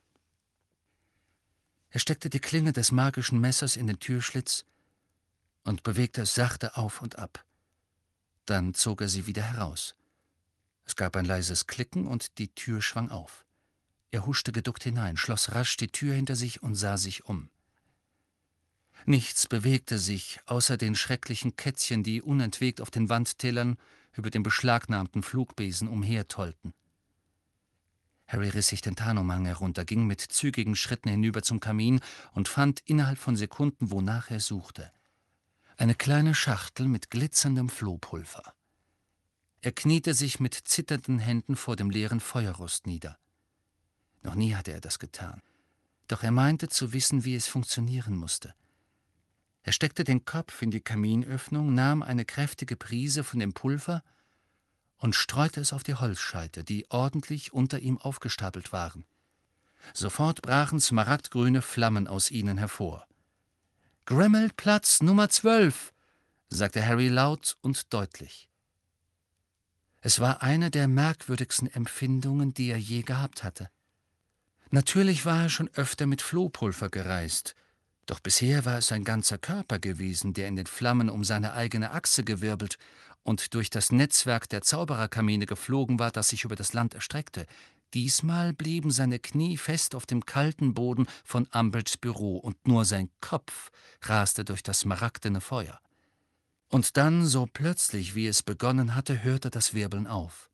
Er steckte die Klinge des magischen Messers in den Türschlitz und bewegte es sachte auf und ab. Dann zog er sie wieder heraus. Es gab ein leises Klicken und die Tür schwang auf. Er huschte geduckt hinein, schloss rasch die Tür hinter sich und sah sich um. Nichts bewegte sich, außer den schrecklichen Kätzchen, die unentwegt auf den Wandtellern über dem beschlagnahmten Flugbesen umhertollten. Harry riss sich den Tarnumhang herunter, ging mit zügigen Schritten hinüber zum Kamin und fand innerhalb von Sekunden, wonach er suchte. Eine kleine Schachtel mit glitzerndem Flohpulver. Er kniete sich mit zitternden Händen vor dem leeren Feuerrost nieder. Noch nie hatte er das getan. Doch er meinte zu wissen, wie es funktionieren musste. Er steckte den Kopf in die Kaminöffnung, nahm eine kräftige Prise von dem Pulver und streute es auf die Holzscheite, die ordentlich unter ihm aufgestapelt waren. Sofort brachen smaragdgrüne Flammen aus ihnen hervor. »Grimmauld-Platz Nummer zwölf«, sagte Harry laut und deutlich. Es war eine der merkwürdigsten Empfindungen, die er je gehabt hatte. Natürlich war er schon öfter mit Flohpulver gereist, Doch bisher war es sein ganzer Körper gewesen, der in den Flammen um seine eigene Achse gewirbelt und durch das Netzwerk der Zaubererkamine geflogen war, das sich über das Land erstreckte. Diesmal blieben seine Knie fest auf dem kalten Boden von Umbridges Büro, und nur sein Kopf raste durch das smaragdene Feuer. Und dann, so plötzlich, wie es begonnen hatte, hörte das Wirbeln auf.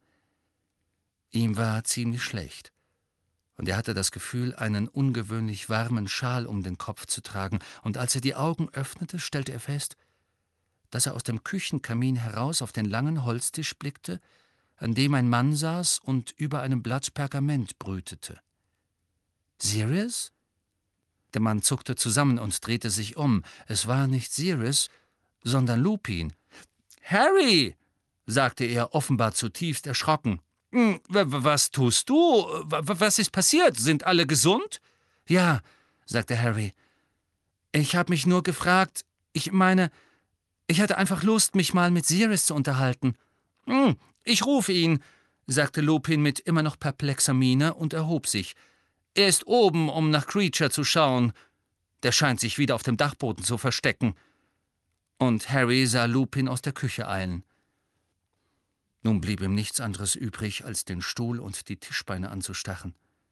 Ihm war ziemlich schlecht, und er hatte das Gefühl, einen ungewöhnlich warmen Schal um den Kopf zu tragen, und als er die Augen öffnete, stellte er fest, dass er aus dem Küchenkamin heraus auf den langen Holztisch blickte, an dem ein Mann saß und über einem Blatt Pergament brütete. »Sirius?« Der Mann zuckte zusammen und drehte sich um. Es war nicht Sirius, sondern Lupin. »Harry«, sagte er, offenbar zutiefst erschrocken. »Hm, was tust du? Was ist passiert? Sind alle gesund?« »Ja«, sagte Harry. »Ich habe mich nur gefragt, ich meine, ich hatte einfach Lust, mich mal mit Sirius zu unterhalten.« »Hm, ich rufe ihn«, sagte Lupin mit immer noch perplexer Miene und erhob sich. »Er ist oben, um nach Kreacher zu schauen. Der scheint sich wieder auf dem Dachboden zu verstecken.« Und Harry sah Lupin aus der Küche eilen. Nun blieb ihm nichts anderes übrig, als den Stuhl und die Tischbeine anzustarren.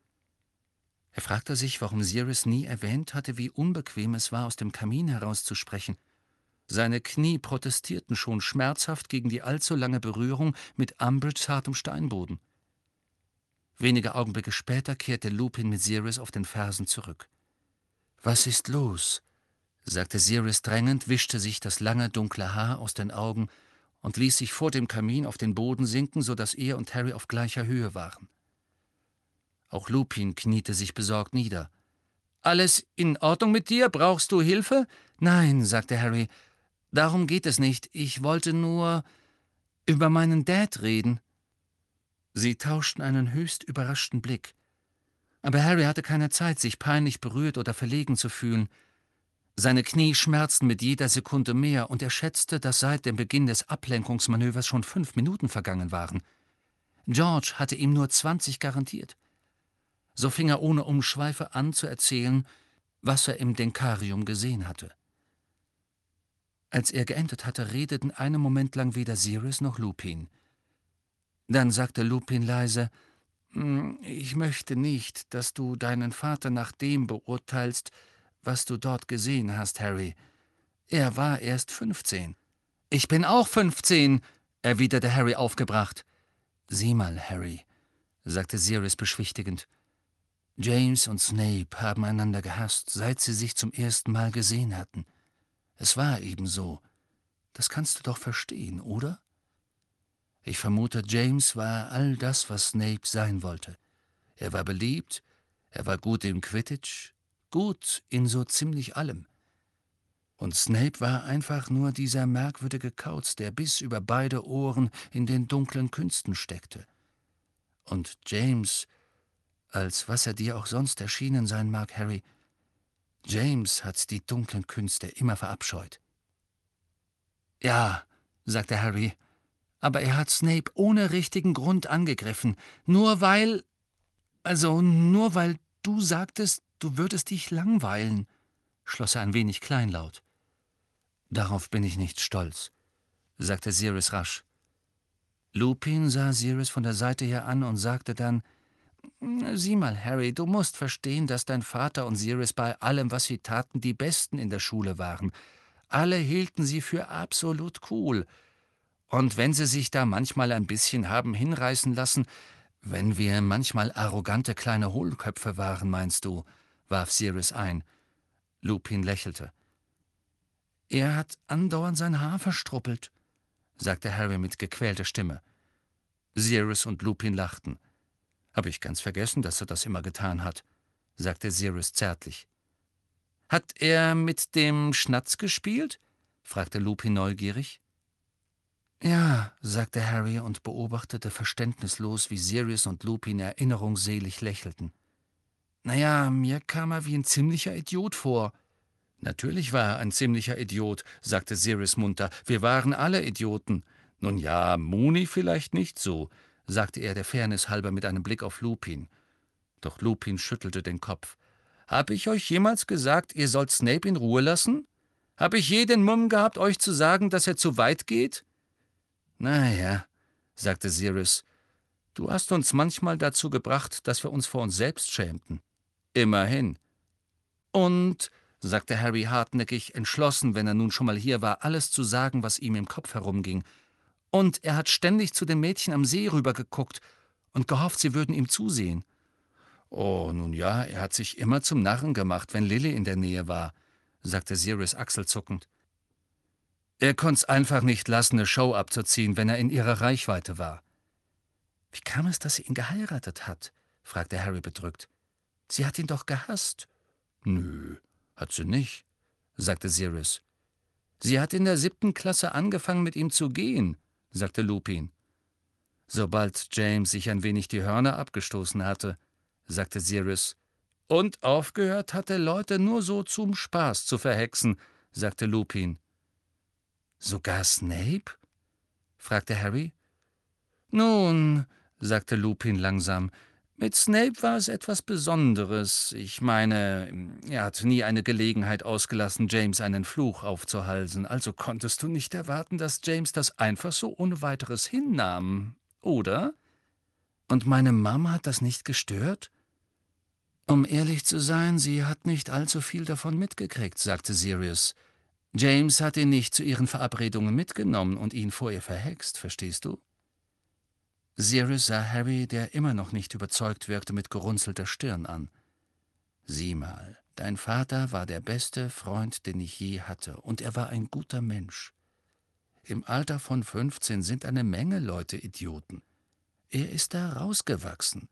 Er fragte sich, warum Sirius nie erwähnt hatte, wie unbequem es war, aus dem Kamin herauszusprechen. Seine Knie protestierten schon schmerzhaft gegen die allzu lange Berührung mit Umbridges hartem Steinboden. Wenige Augenblicke später kehrte Lupin mit Sirius auf den Fersen zurück. »Was ist los?« sagte Sirius drängend, wischte sich das lange, dunkle Haar aus den Augen und ließ sich vor dem Kamin auf den Boden sinken, so dass er und Harry auf gleicher Höhe waren. Auch Lupin kniete sich besorgt nieder. »Alles in Ordnung mit dir? Brauchst du Hilfe?« »Nein«, sagte Harry, »darum geht es nicht. Ich wollte nur über meinen Dad reden.« Sie tauschten einen höchst überraschten Blick. Aber Harry hatte keine Zeit, sich peinlich berührt oder verlegen zu fühlen. Seine Knie schmerzten mit jeder Sekunde mehr, und er schätzte, dass seit dem Beginn des Ablenkungsmanövers schon fünf Minuten vergangen waren. George hatte ihm nur zwanzig garantiert. So fing er ohne Umschweife an zu erzählen, was er im Denkarium gesehen hatte. Als er geendet hatte, redeten einen Moment lang weder Sirius noch Lupin. Dann sagte Lupin leise, »Ich möchte nicht, dass du deinen Vater nach dem beurteilst, was du dort gesehen hast, Harry. Er war erst fünfzehn.« »Ich bin auch fünfzehn«, erwiderte Harry aufgebracht. »Sieh mal, Harry«, sagte Sirius beschwichtigend. »James und Snape haben einander gehasst, seit sie sich zum ersten Mal gesehen hatten. Es war eben so. Das kannst du doch verstehen, oder? Ich vermute, James war all das, was Snape sein wollte. Er war beliebt, er war gut im Quidditch, gut in so ziemlich allem. Und Snape war einfach nur dieser merkwürdige Kauz, der bis über beide Ohren in den dunklen Künsten steckte. Und James, als was er dir auch sonst erschienen sein mag, Harry, James hat die dunklen Künste immer verabscheut.« »Ja«, sagte Harry, »aber er hat Snape ohne richtigen Grund angegriffen, nur weil, also nur weil du sagtest, du würdest dich langweilen«, schloss er ein wenig kleinlaut. »Darauf bin ich nicht stolz«, sagte Sirius rasch. Lupin sah Sirius von der Seite her an und sagte dann, »Sieh mal, Harry, du musst verstehen, dass dein Vater und Sirius bei allem, was sie taten, die Besten in der Schule waren. Alle hielten sie für absolut cool. Und wenn sie sich da manchmal ein bisschen haben hinreißen lassen, wenn wir manchmal arrogante kleine Hohlköpfe waren, meinst du?« warf Sirius ein. Lupin lächelte. »Er hat andauernd sein Haar verstruppelt«, sagte Harry mit gequälter Stimme. Sirius und Lupin lachten. »Habe ich ganz vergessen, dass er das immer getan hat«, sagte Sirius zärtlich. »Hat er mit dem Schnatz gespielt?« fragte Lupin neugierig. »Ja«, sagte Harry und beobachtete verständnislos, wie Sirius und Lupin erinnerungsselig lächelten. »Naja, mir kam er wie ein ziemlicher Idiot vor.« »Natürlich war er ein ziemlicher Idiot«, sagte Sirius munter. »Wir waren alle Idioten.« »Nun ja, Moony vielleicht nicht so«, sagte er der Fairness halber mit einem Blick auf Lupin. Doch Lupin schüttelte den Kopf. Habe ich euch jemals gesagt, ihr sollt Snape in Ruhe lassen? Habe ich je den Mumm gehabt, euch zu sagen, dass er zu weit geht?« »Na ja«, sagte Sirius, »du hast uns manchmal dazu gebracht, dass wir uns vor uns selbst schämten. Immerhin.« »Und«, sagte Harry hartnäckig, entschlossen, wenn er nun schon mal hier war, alles zu sagen, was ihm im Kopf herumging, »und er hat ständig zu den Mädchen am See rübergeguckt und gehofft, sie würden ihm zusehen.« »Oh, nun ja, er hat sich immer zum Narren gemacht, wenn Lily in der Nähe war«, sagte Sirius achselzuckend. »Er konnt's einfach nicht lassen, eine Show abzuziehen, wenn er in ihrer Reichweite war.« »Wie kam es, dass sie ihn geheiratet hat?« fragte Harry bedrückt. »Sie hat ihn doch gehasst.« »Nö, hat sie nicht«, sagte Sirius. »Sie hat in der siebten Klasse angefangen, mit ihm zu gehen«, sagte Lupin. »Sobald James sich ein wenig die Hörner abgestoßen hatte«, sagte Sirius. »Und aufgehört hatte, Leute nur so zum Spaß zu verhexen«, sagte Lupin. »Sogar Snape?« fragte Harry. »Nun«, sagte Lupin langsam, »mit Snape war es etwas Besonderes. Ich meine, er hat nie eine Gelegenheit ausgelassen, James einen Fluch aufzuhalsen, also konntest du nicht erwarten, dass James das einfach so ohne weiteres hinnahm, oder? Und meine Mama hat das nicht gestört?« »Um ehrlich zu sein, sie hat nicht allzu viel davon mitgekriegt«, sagte Sirius. »James hat ihn nicht zu ihren Verabredungen mitgenommen und ihn vor ihr verhext, verstehst du?« Sirius sah Harry, der immer noch nicht überzeugt wirkte, mit gerunzelter Stirn an. »Sieh mal, dein Vater war der beste Freund, den ich je hatte, und er war ein guter Mensch. Im Alter von fünfzehn sind eine Menge Leute Idioten. Er ist da rausgewachsen.«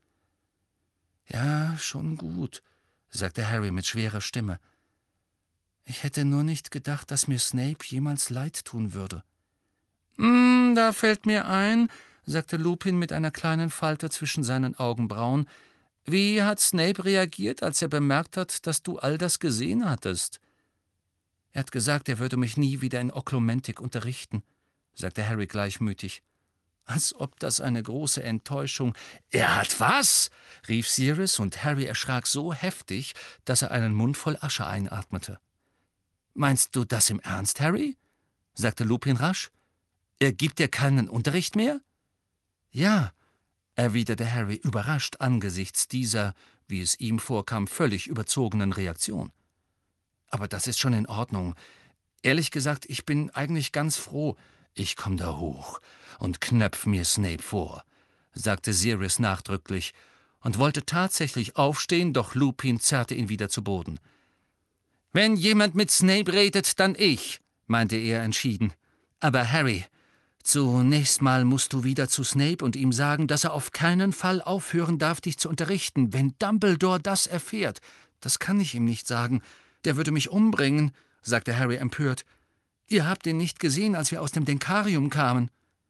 »Ja, schon gut«, sagte Harry mit schwerer Stimme. »Ich hätte nur nicht gedacht, dass mir Snape jemals leid tun würde.« »Mm, da fällt mir ein«, sagte Lupin mit einer kleinen Falte zwischen seinen Augenbrauen. »Wie hat Snape reagiert, als er bemerkt hat, dass du all das gesehen hattest?« »Er hat gesagt, er würde mich nie wieder in Oklumentik unterrichten«, sagte Harry gleichmütig. Als ob das eine große Enttäuschung. »Er hat was?« rief Sirius, und Harry erschrak so heftig, dass er einen Mund voll Asche einatmete. »Meinst du das im Ernst, Harry?« sagte Lupin rasch. »Er gibt dir keinen Unterricht mehr?« »Ja«, erwiderte Harry, überrascht angesichts dieser, wie es ihm vorkam, völlig überzogenen Reaktion. »Aber das ist schon in Ordnung. Ehrlich gesagt, ich bin eigentlich ganz froh. Ich komm da hoch und knöpf mir Snape vor«, sagte Sirius nachdrücklich und wollte tatsächlich aufstehen, doch Lupin zerrte ihn wieder zu Boden. »Wenn jemand mit Snape redet, dann ich«, meinte er entschieden. »Aber Harry, zunächst mal musst du wieder zu Snape und ihm sagen, dass er auf keinen Fall aufhören darf, dich zu unterrichten, wenn Dumbledore das erfährt. Das kann ich ihm nicht sagen. Der würde mich umbringen«, sagte Harry empört. »Ihr habt ihn nicht gesehen, als wir aus dem Denkarium kamen.«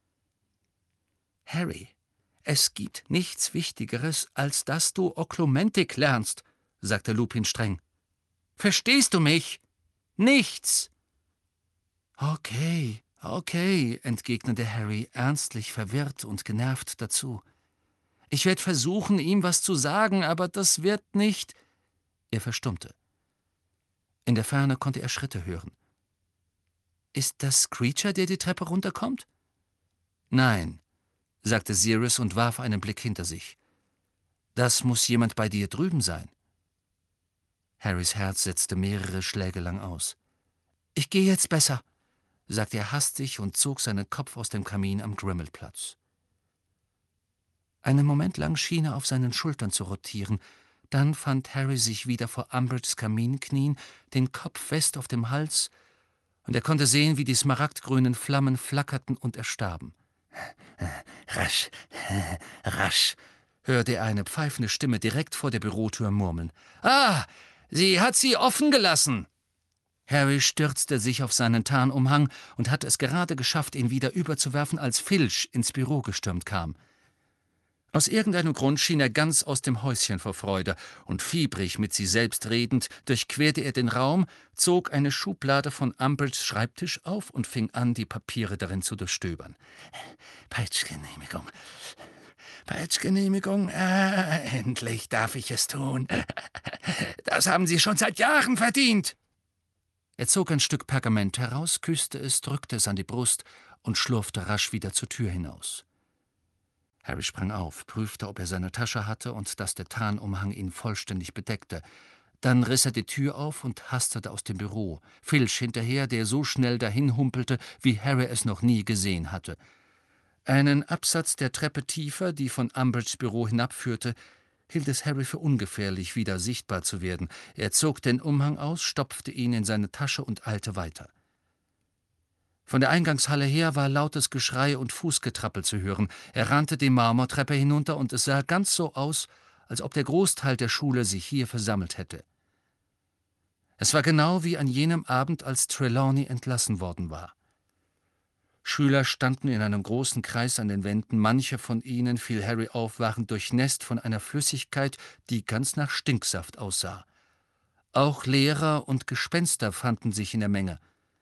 »Harry, es gibt nichts Wichtigeres, als dass du Oklumentik lernst«, sagte Lupin streng. »Verstehst du mich? Nichts!« »Okay, okay«, entgegnete Harry, ernstlich verwirrt und genervt dazu. »Ich werde versuchen, ihm was zu sagen, aber das wird nicht...« Er verstummte. In der Ferne konnte er Schritte hören. »Ist das Screecher, der die Treppe runterkommt?« »Nein«, sagte Sirius und warf einen Blick hinter sich. »Das muss jemand bei dir drüben sein.« Harrys Herz setzte mehrere Schläge lang aus. »Ich gehe jetzt besser«, sagte er hastig und zog seinen Kopf aus dem Kamin am Grimmelplatz. Einen Moment lang schien er auf seinen Schultern zu rotieren, dann fand Harry sich wieder vor Umbridges Kamin knien, den Kopf fest auf dem Hals, und er konnte sehen, wie die smaragdgrünen Flammen flackerten und erstarben. »Rasch, rasch«, hörte er eine pfeifende Stimme direkt vor der Bürotür murmeln. »Ah, sie hat sie offen gelassen!« Harry stürzte sich auf seinen Tarnumhang und hatte es gerade geschafft, ihn wieder überzuwerfen, als Filch ins Büro gestürmt kam. Aus irgendeinem Grund schien er ganz aus dem Häuschen vor Freude, und fiebrig mit sie selbst redend, durchquerte er den Raum, zog eine Schublade von Umbridges Schreibtisch auf und fing an, die Papiere darin zu durchstöbern. »Peitschgenehmigung, Peitschgenehmigung? Äh, endlich darf ich es tun. Das haben Sie schon seit Jahren verdient. Er zog ein Stück Pergament heraus, küsste es, drückte es an die Brust und schlurfte rasch wieder zur Tür hinaus. Harry sprang auf, prüfte, ob er seine Tasche hatte und dass der Tarnumhang ihn vollständig bedeckte. Dann riss er die Tür auf und hastete aus dem Büro, Filch hinterher, der so schnell dahinhumpelte, wie Harry es noch nie gesehen hatte. Einen Absatz der Treppe tiefer, die von Umbridges Büro hinabführte, hielt es Harry für ungefährlich, wieder sichtbar zu werden. Er zog den Umhang aus, stopfte ihn in seine Tasche und eilte weiter. Von der Eingangshalle her war lautes Geschrei und Fußgetrappel zu hören. Er rannte die Marmortreppe hinunter, und es sah ganz so aus, als ob der Großteil der Schule sich hier versammelt hätte. Es war genau wie an jenem Abend, als Trelawney entlassen worden war. Schüler standen in einem großen Kreis an den Wänden, manche von ihnen, fiel Harry auf, waren durchnässt von einer Flüssigkeit, die ganz nach Stinksaft aussah. Auch Lehrer und Gespenster fanden sich in der Menge.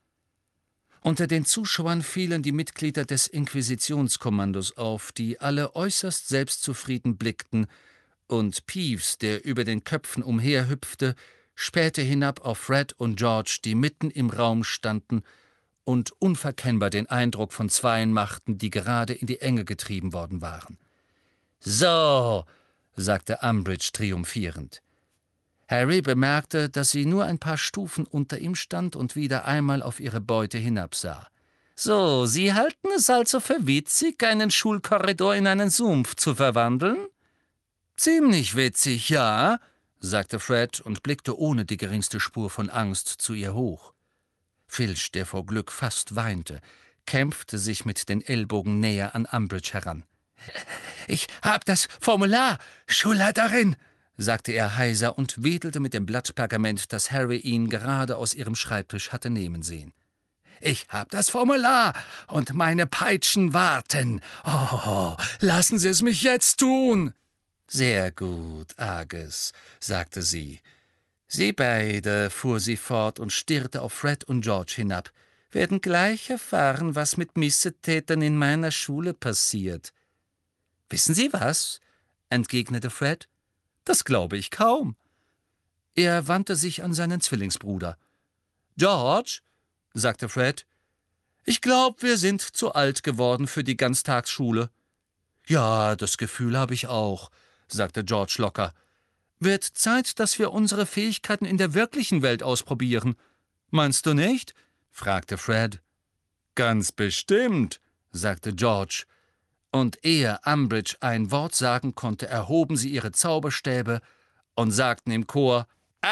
Unter den Zuschauern fielen die Mitglieder des Inquisitionskommandos auf, die alle äußerst selbstzufrieden blickten, und Peeves, der über den Köpfen umherhüpfte, spähte hinab auf Fred und George, die mitten im Raum standen und unverkennbar den Eindruck von Zweien machten, die gerade in die Enge getrieben worden waren. »So«, sagte Umbridge triumphierend. Harry bemerkte, dass sie nur ein paar Stufen unter ihm stand und wieder einmal auf ihre Beute hinabsah. »So, Sie halten es also für witzig, einen Schulkorridor in einen Sumpf zu verwandeln?« »Ziemlich witzig, ja«, sagte Fred und blickte ohne die geringste Spur von Angst zu ihr hoch. Filch, der vor Glück fast weinte, kämpfte sich mit den Ellbogen näher an Umbridge heran. »Ich hab das Formular, Schulleiterin«, sagte er heiser und wedelte mit dem Blatt Pergament, das Harry ihn gerade aus ihrem Schreibtisch hatte nehmen sehen. »Ich hab das Formular und meine Peitschen warten. Oh, lassen Sie es mich jetzt tun!« »Sehr gut, Argus«, sagte sie. »Sie beide«, fuhr sie fort und stierte auf Fred und George hinab, »werden gleich erfahren, was mit Missetätern in meiner Schule passiert.« »Wissen Sie was?«, entgegnete Fred. »Das glaube ich kaum.« Er wandte sich an seinen Zwillingsbruder. »George«, sagte Fred, »ich glaube, wir sind zu alt geworden für die Ganztagsschule.« »Ja, das Gefühl habe ich auch«, sagte George locker. »Wird Zeit, dass wir unsere Fähigkeiten in der wirklichen Welt ausprobieren. Meinst du nicht?«, fragte Fred. »Ganz bestimmt«, sagte George. Und ehe Umbridge ein Wort sagen konnte, erhoben sie ihre Zauberstäbe und sagten im Chor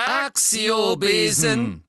»Axiobesen!«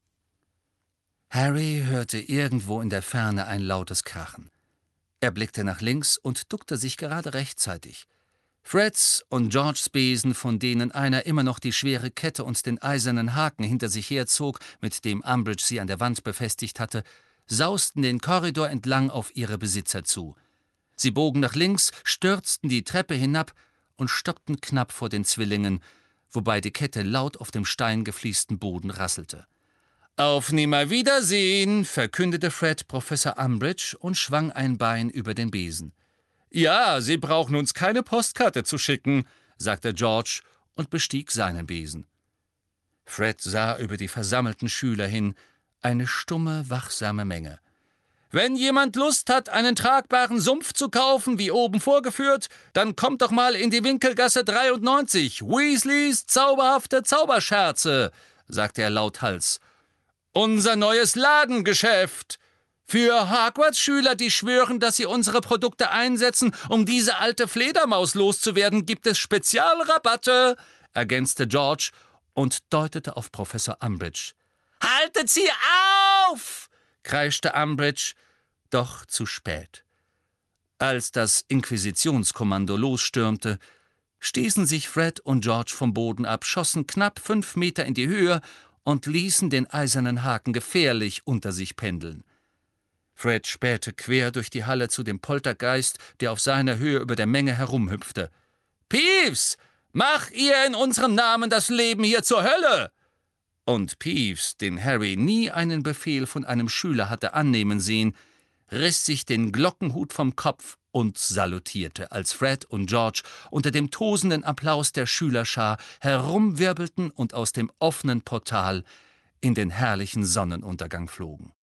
Harry hörte irgendwo in der Ferne ein lautes Krachen. Er blickte nach links und duckte sich gerade rechtzeitig. Freds und Georges Besen, von denen einer immer noch die schwere Kette und den eisernen Haken hinter sich herzog, mit dem Umbridge sie an der Wand befestigt hatte, sausten den Korridor entlang auf ihre Besitzer zu. Sie bogen nach links, stürzten die Treppe hinab und stoppten knapp vor den Zwillingen, wobei die Kette laut auf dem steingefließten Boden rasselte. »Auf Nimmerwiedersehen«, verkündete Fred Professor Umbridge und schwang ein Bein über den Besen. »Ja, Sie brauchen uns keine Postkarte zu schicken«, sagte George und bestieg seinen Besen. Fred sah über die versammelten Schüler hin, eine stumme, wachsame Menge. »Wenn jemand Lust hat, einen tragbaren Sumpf zu kaufen, wie oben vorgeführt, dann kommt doch mal in die Winkelgasse dreiundneunzig, Weasleys zauberhafte Zauberscherze«, sagte er lauthals. »Unser neues Ladengeschäft. Für Hogwarts-Schüler, die schwören, dass sie unsere Produkte einsetzen, um diese alte Fledermaus loszuwerden, gibt es Spezialrabatte«, ergänzte George und deutete auf Professor Umbridge. »Haltet sie auf!« kreischte Umbridge, doch zu spät. Als das Inquisitionskommando losstürmte, stießen sich Fred und George vom Boden ab, schossen knapp fünf Meter in die Höhe und ließen den eisernen Haken gefährlich unter sich pendeln. Fred spähte quer durch die Halle zu dem Poltergeist, der auf seiner Höhe über der Menge herumhüpfte. »Peeves, mach ihr in unserem Namen das Leben hier zur Hölle!« Und Peeves, den Harry nie einen Befehl von einem Schüler hatte annehmen sehen, riss sich den Glockenhut vom Kopf und salutierte, als Fred und George unter dem tosenden Applaus der Schülerschar herumwirbelten und aus dem offenen Portal in den herrlichen Sonnenuntergang flogen.